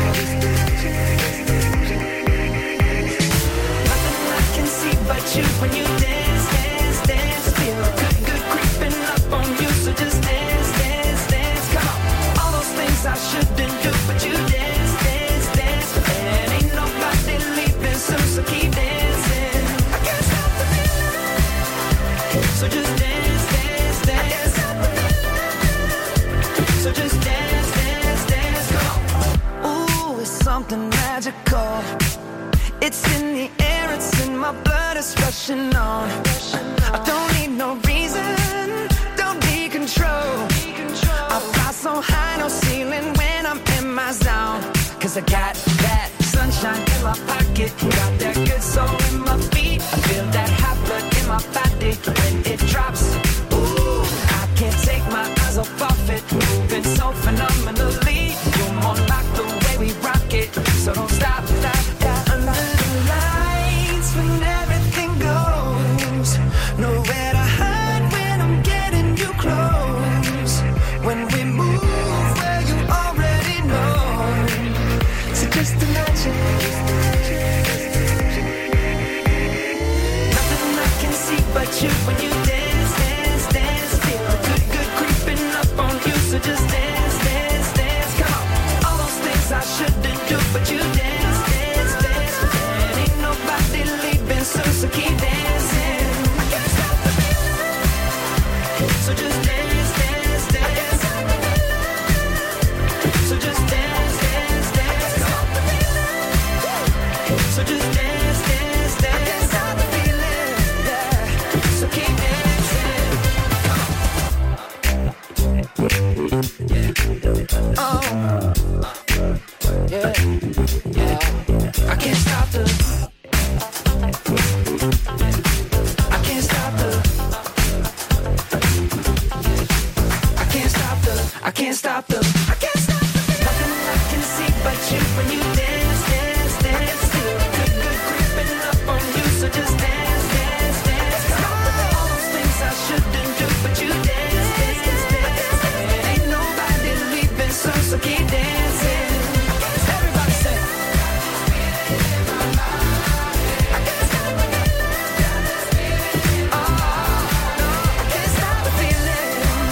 Nothing I can see but you when you dance, dance, dance. Feel good, good creeping up on you. So just dance, dance, dance. Come on. All those things I shouldn't do, but you dance, dance, dance. And ain't nobody leaving soon, so keep dancing. I can't stop the feeling. So just dance, dance, dance. So just dance, dance, dance, go. Ooh, it's something magical. It's in the air, it's in my blood, it's rushing on. I don't need no reason, don't need control. I fly so high, no ceiling when I'm in my zone. Cause I got that sunshine in my pocket, got that good soul in my feet. I feel that hot blood in my body when it drops. Ooh, I can't take my eyes off of it, moving so phenomenally. You're more like the way we rock it, so don't stop, stop, stop. Under the lights when everything goes, nowhere to hide when I'm getting you close. When we move, well, you already know. So just imagine. Nothing I can see but you when you dance, dance, dance. Feel good, good creeping up on you. So just dance, dance, dance. Come on. All those things I shouldn't do, but you dance, dance, dance. And ain't nobody leaving soon, so keep dancing. I can't stop the feeling. So just dance, dance, dance. So just dance, dance, dance. So just dance, dance, dance. I can't stop the feeling. Yeah. So keep dancing. Oh, yeah, yeah. I can't stop the. I can't stop the. I can't stop the. I can't stop the. I can't stop the. Nothing I can see but you when you dance, dance, dance. Feel good, good creeping up on you. So just dance, dance, dance. All those things I shouldn't do, but you dance, dance, dance. And ain't nobody leaving soon, so keep dancing. Everybody say. I can't stop the feeling. Oh, no, I can't stop the feeling.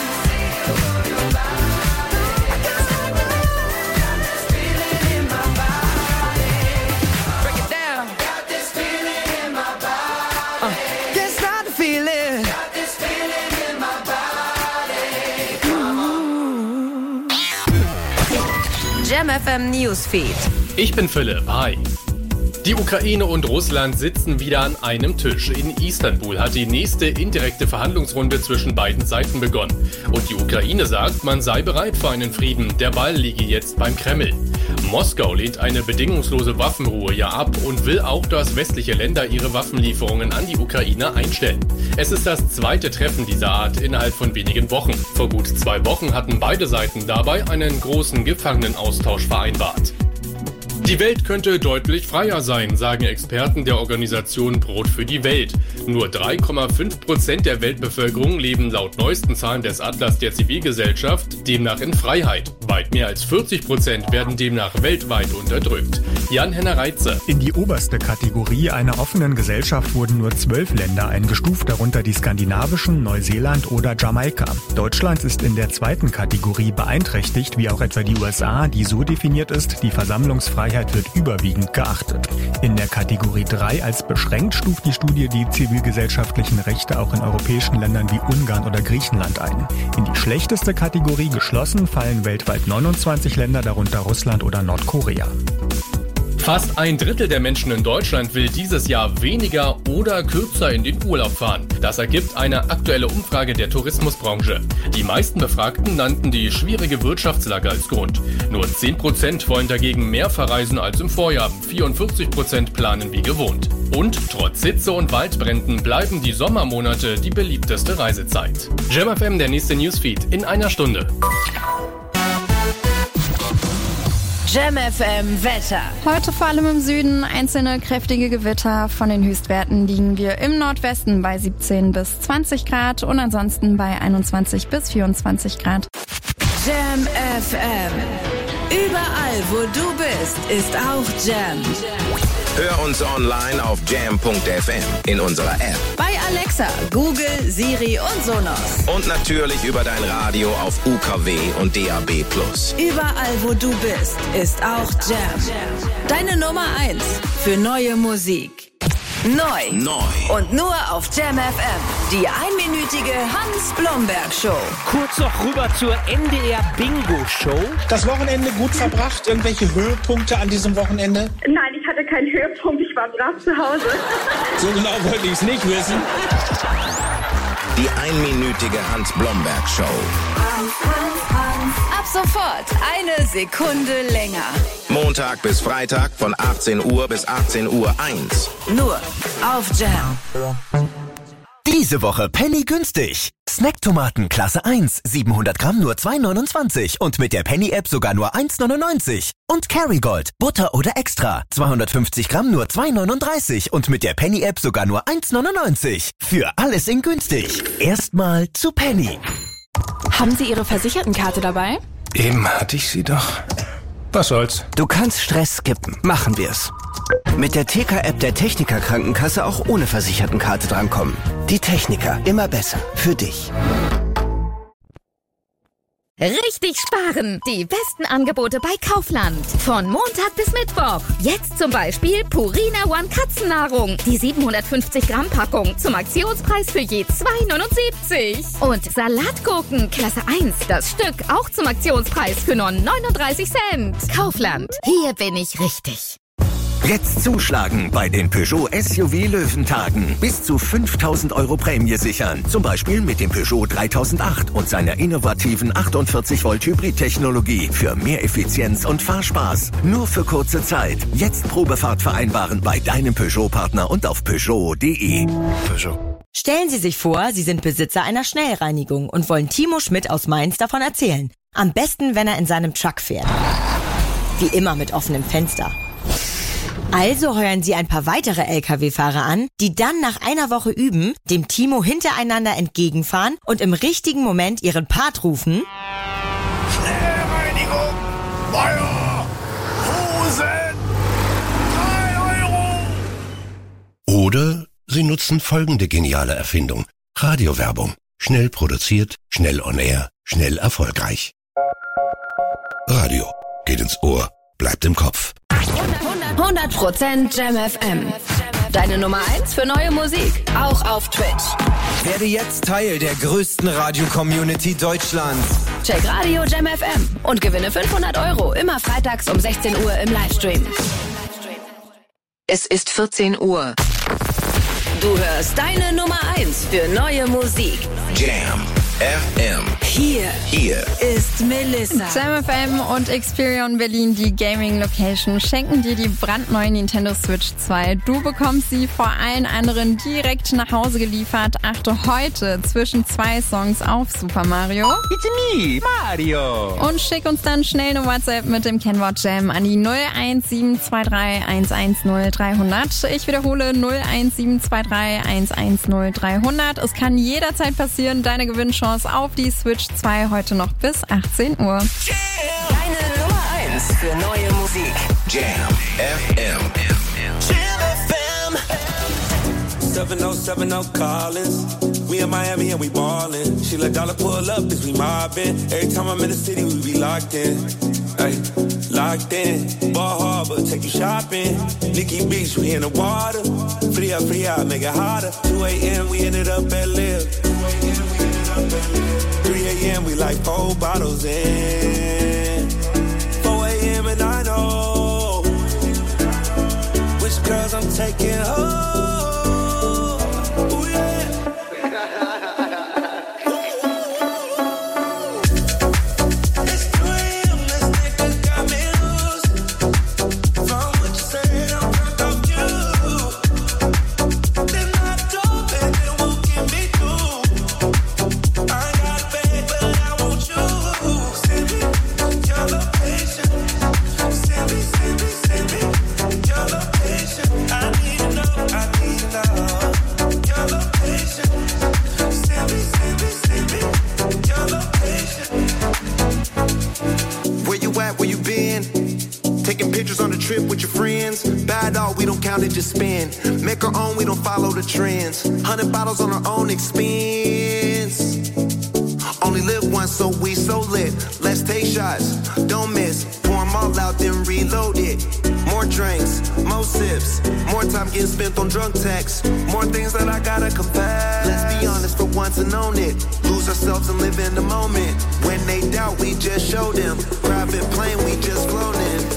I can't stop the feeling in my body. Break it down. Got this feeling in my body. Uh, can't stop the feeling. Got this feeling in my body. Come on. Jam F M Newsfeed. Ich bin Philipp, hi. Die Ukraine und Russland sitzen wieder an einem Tisch. In Istanbul hat die nächste indirekte Verhandlungsrunde zwischen beiden Seiten begonnen. Und die Ukraine sagt, man sei bereit für einen Frieden. Der Ball liege jetzt beim Kreml. Moskau lehnt eine bedingungslose Waffenruhe ja ab und will auch, dass westliche Länder ihre Waffenlieferungen an die Ukraine einstellen. Es ist das zweite Treffen dieser Art innerhalb von wenigen Wochen. Vor gut zwei Wochen hatten beide Seiten dabei einen großen Gefangenenaustausch vereinbart. Die Welt könnte deutlich freier sein, sagen Experten der Organisation Brot für die Welt. Nur drei Komma fünf Prozent der Weltbevölkerung leben laut neuesten Zahlen des Atlas der Zivilgesellschaft demnach in Freiheit. Weit mehr als vierzig Prozent werden demnach weltweit unterdrückt. Jan-Henner Reitze. In die oberste Kategorie einer offenen Gesellschaft wurden nur zwölf Länder eingestuft, darunter die skandinavischen, Neuseeland oder Jamaika. Deutschland ist in der zweiten Kategorie beeinträchtigt, wie auch etwa die U S A, die so definiert ist, die Versammlungsfreiheit Freiheit wird überwiegend geachtet. In der Kategorie drei als beschränkt stuft die Studie die zivilgesellschaftlichen Rechte auch in europäischen Ländern wie Ungarn oder Griechenland ein. In die schlechteste Kategorie geschlossen fallen weltweit neunundzwanzig Länder, darunter Russland oder Nordkorea. Fast ein Drittel der Menschen in Deutschland will dieses Jahr weniger oder kürzer in den Urlaub fahren. Das ergibt eine aktuelle Umfrage der Tourismusbranche. Die meisten Befragten nannten die schwierige Wirtschaftslage als Grund. Nur zehn Prozent wollen dagegen mehr verreisen als im Vorjahr. vierundvierzig Prozent planen wie gewohnt. Und trotz Hitze und Waldbränden bleiben die Sommermonate die beliebteste Reisezeit. Jam F M, der nächste Newsfeed in einer Stunde. Jam F M Wetter. Heute vor allem im Süden einzelne kräftige Gewitter. Von den Höchstwerten liegen wir im Nordwesten bei siebzehn bis zwanzig Grad und ansonsten bei einundzwanzig bis vierundzwanzig Grad. Jam F M. Überall, wo du bist, ist auch Jam. Hör uns online auf jam punkt f m, in unserer App, Bei Alexa, Google, Siri und Sonos. und natürlich über dein Radio auf U K W und D A B plus. Überall, wo du bist, ist auch Jam. Deine Nummer eins für neue Musik. Neu. Neu. Und nur auf Jam F M. Die einminütige Hans-Blomberg-Show. Kurz noch rüber zur N D R Bingo-Show. Das Wochenende gut verbracht? Irgendwelche Höhepunkte an diesem Wochenende? Nein, ich hatte keinen Höhepunkt, ich war brav zu Hause. So genau wollte ich es nicht wissen. Die einminütige Hans-Blomberg-Show. Ab sofort eine Sekunde länger. Montag bis Freitag von achtzehn Uhr bis achtzehn Uhr eins. Nur auf Jam. Diese Woche Penny günstig. Snacktomaten Klasse eins, siebenhundert Gramm nur zwei neunundzwanzig und mit der Penny-App sogar nur eins neunundneunzig. Und Kerrygold, Butter oder Extra, zweihundertfünfzig Gramm nur zwei neununddreißig und mit der Penny-App sogar nur eins neunundneunzig. Für alles in günstig. Erstmal zu Penny. Haben Sie Ihre Versichertenkarte dabei? Eben hatte ich sie doch. Was soll's? Du kannst Stress skippen. Machen wir's. Mit der T K-App der Techniker Krankenkasse auch ohne Versichertenkarte drankommen. Die Techniker, immer besser. Für dich. Richtig sparen! Die besten Angebote bei Kaufland. Von Montag bis Mittwoch. Jetzt zum Beispiel Purina One Katzennahrung. Die siebenhundertfünfzig Gramm Packung zum Aktionspreis für je zwei neunundsiebzig. Und Salatgurken Klasse eins. Das Stück auch zum Aktionspreis für nur neununddreißig Cent. Kaufland. Hier bin ich richtig. Jetzt zuschlagen bei den Peugeot S U V Löwentagen. Bis zu fünftausend Euro Prämie sichern. Zum Beispiel mit dem Peugeot dreitausendacht und seiner innovativen achtundvierzig Volt Hybrid-Technologie für mehr Effizienz und Fahrspaß. Nur für kurze Zeit. Jetzt Probefahrt vereinbaren bei deinem Peugeot-Partner und auf Peugeot punkt de. Peugeot. Stellen Sie sich vor, Sie sind Besitzer einer Schnellreinigung und wollen Timo Schmidt aus Mainz davon erzählen. Am besten, wenn er in seinem Truck fährt. Wie immer mit offenem Fenster. Also heuern Sie ein paar weitere L K W-Fahrer an, die dann nach einer Woche üben, dem Timo hintereinander entgegenfahren und im richtigen Moment ihren Part rufen. Schnellreinigung, Feuer, Hosen, drei Euro. Oder Sie nutzen folgende geniale Erfindung. Radiowerbung. Schnell produziert, schnell on air, schnell erfolgreich. Radio. Geht ins Ohr, bleibt im Kopf. hundert Prozent Jam F M. Deine Nummer eins für neue Musik. Auch auf Twitch. Werde jetzt Teil der größten Radio-Community Deutschlands. Check Radio Jam F M und gewinne fünfhundert Euro. Immer freitags um sechzehn Uhr im Livestream. Es ist vierzehn Uhr. Du hörst deine Nummer eins für neue Musik. Jam F M. Hier, Hier ist Melissa. Jam F M und Experion Berlin, die Gaming Location, schenken dir die brandneue Nintendo Switch zwei. Du bekommst sie vor allen anderen direkt nach Hause geliefert. Achte heute zwischen zwei Songs auf Super Mario. It's me, Mario. Und schick uns dann schnell eine WhatsApp mit dem Kennwort Jam an die null eins sieben zwei drei eins eins null drei null null. Ich wiederhole null eins sieben zwei drei eins eins null drei null null. Es kann jederzeit passieren, deine Gewinnchance auf die Switch zwei heute noch bis achtzehn Uhr. Deine Nummer eins für neue Musik. Jam F M. Jam F M. seven oh seven oh Collins. We in Miami and we ballin'. She let dollar pull up, cause we mobbin'. Every time I'm in the city, we be locked in. Ay, locked in, Bar Harbor, take you shopping. Nikki Beach, we in the water. Fria, fria, make it hotter. two a.m. we ended up at Live. three a.m. we like four bottles in. four a.m. and I know which girls I'm taking home. Ooh, yeah. It just spin. Make our own, we don't follow the trends. Hundred bottles on our own expense. Only live once, so we so lit. Let's take shots, don't miss. Pour them all out, then reload it. More drinks, more sips. More time getting spent on drunk texts. More things that I gotta confess. Let's be honest for once and own it. Lose ourselves and live in the moment. When they doubt, we just show them. Private plane, we just flown in.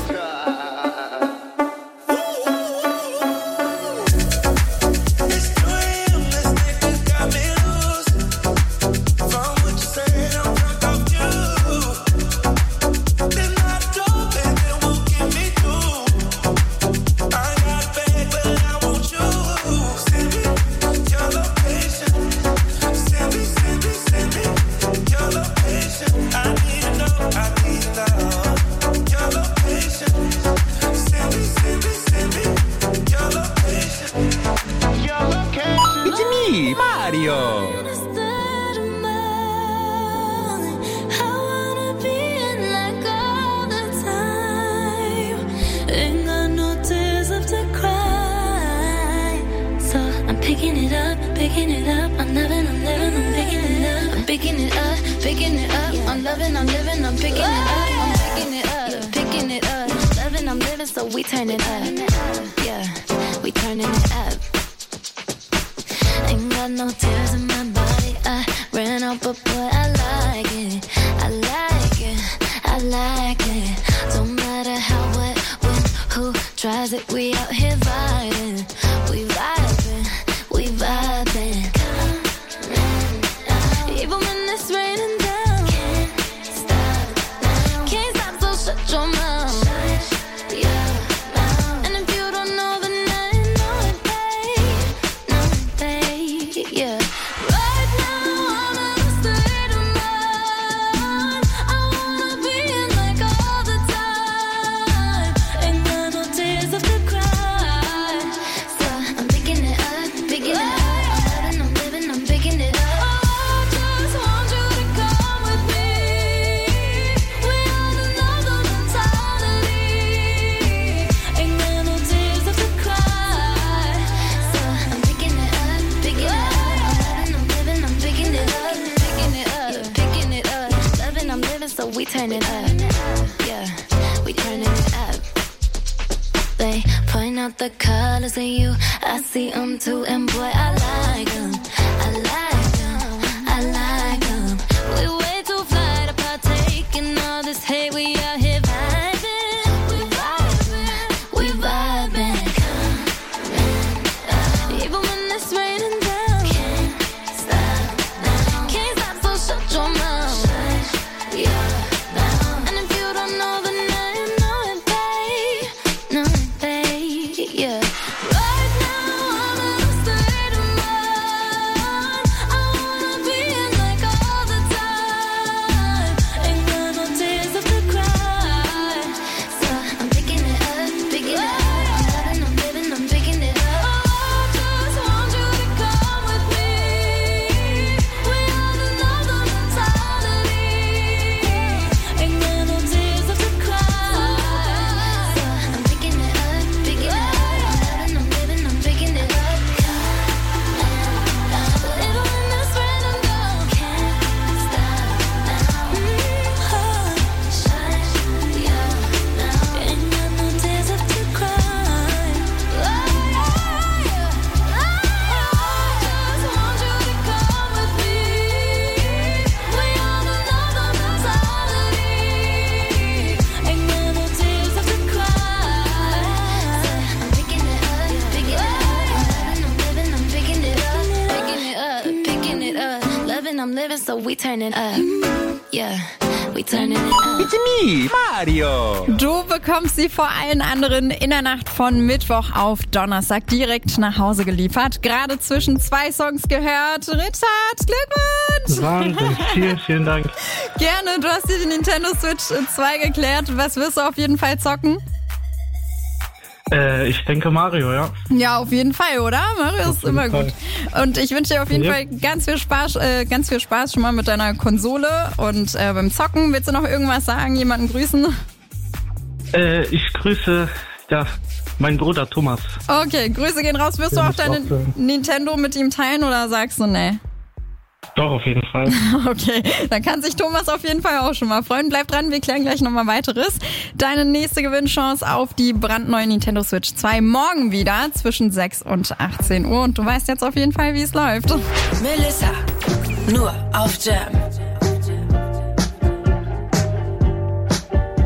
Yeah. Right now I'm in a state of mind. so we turning up. Yeah, we turning it up. It's me, Mario. Du bekommst sie vor allen anderen in der Nacht von Mittwoch auf Donnerstag direkt nach Hause geliefert. Gerade zwischen zwei Songs gehört. Richard, Glückwunsch! Wahnsinn, vielen, vielen Dank. Gerne, du hast dir die Nintendo Switch zwei geklärt. Was wirst du auf jeden Fall zocken? Äh, ich denke Mario, ja. Ja, auf jeden Fall, oder? Mario ist immer Fall. gut. Und ich wünsche dir auf jeden Ja. Fall ganz viel Spaß, äh, ganz viel Spaß schon mal mit deiner Konsole und äh, beim Zocken. Willst du noch irgendwas sagen, jemanden grüßen? Äh, ich grüße, ja, meinen Bruder Thomas. Okay, Grüße gehen raus. Wirst Ja, du auch das deine auch schön. Nintendo mit ihm teilen oder sagst du nee? Doch, auf jeden Fall. Okay, dann kann sich Thomas auf jeden Fall auch schon mal freuen. Bleib dran, wir klären gleich nochmal weiteres. Deine nächste Gewinnchance auf die brandneue Nintendo Switch zwei morgen wieder zwischen sechs und achtzehn Uhr. Und du weißt jetzt auf jeden Fall, wie es läuft. Melissa, nur auf Jam.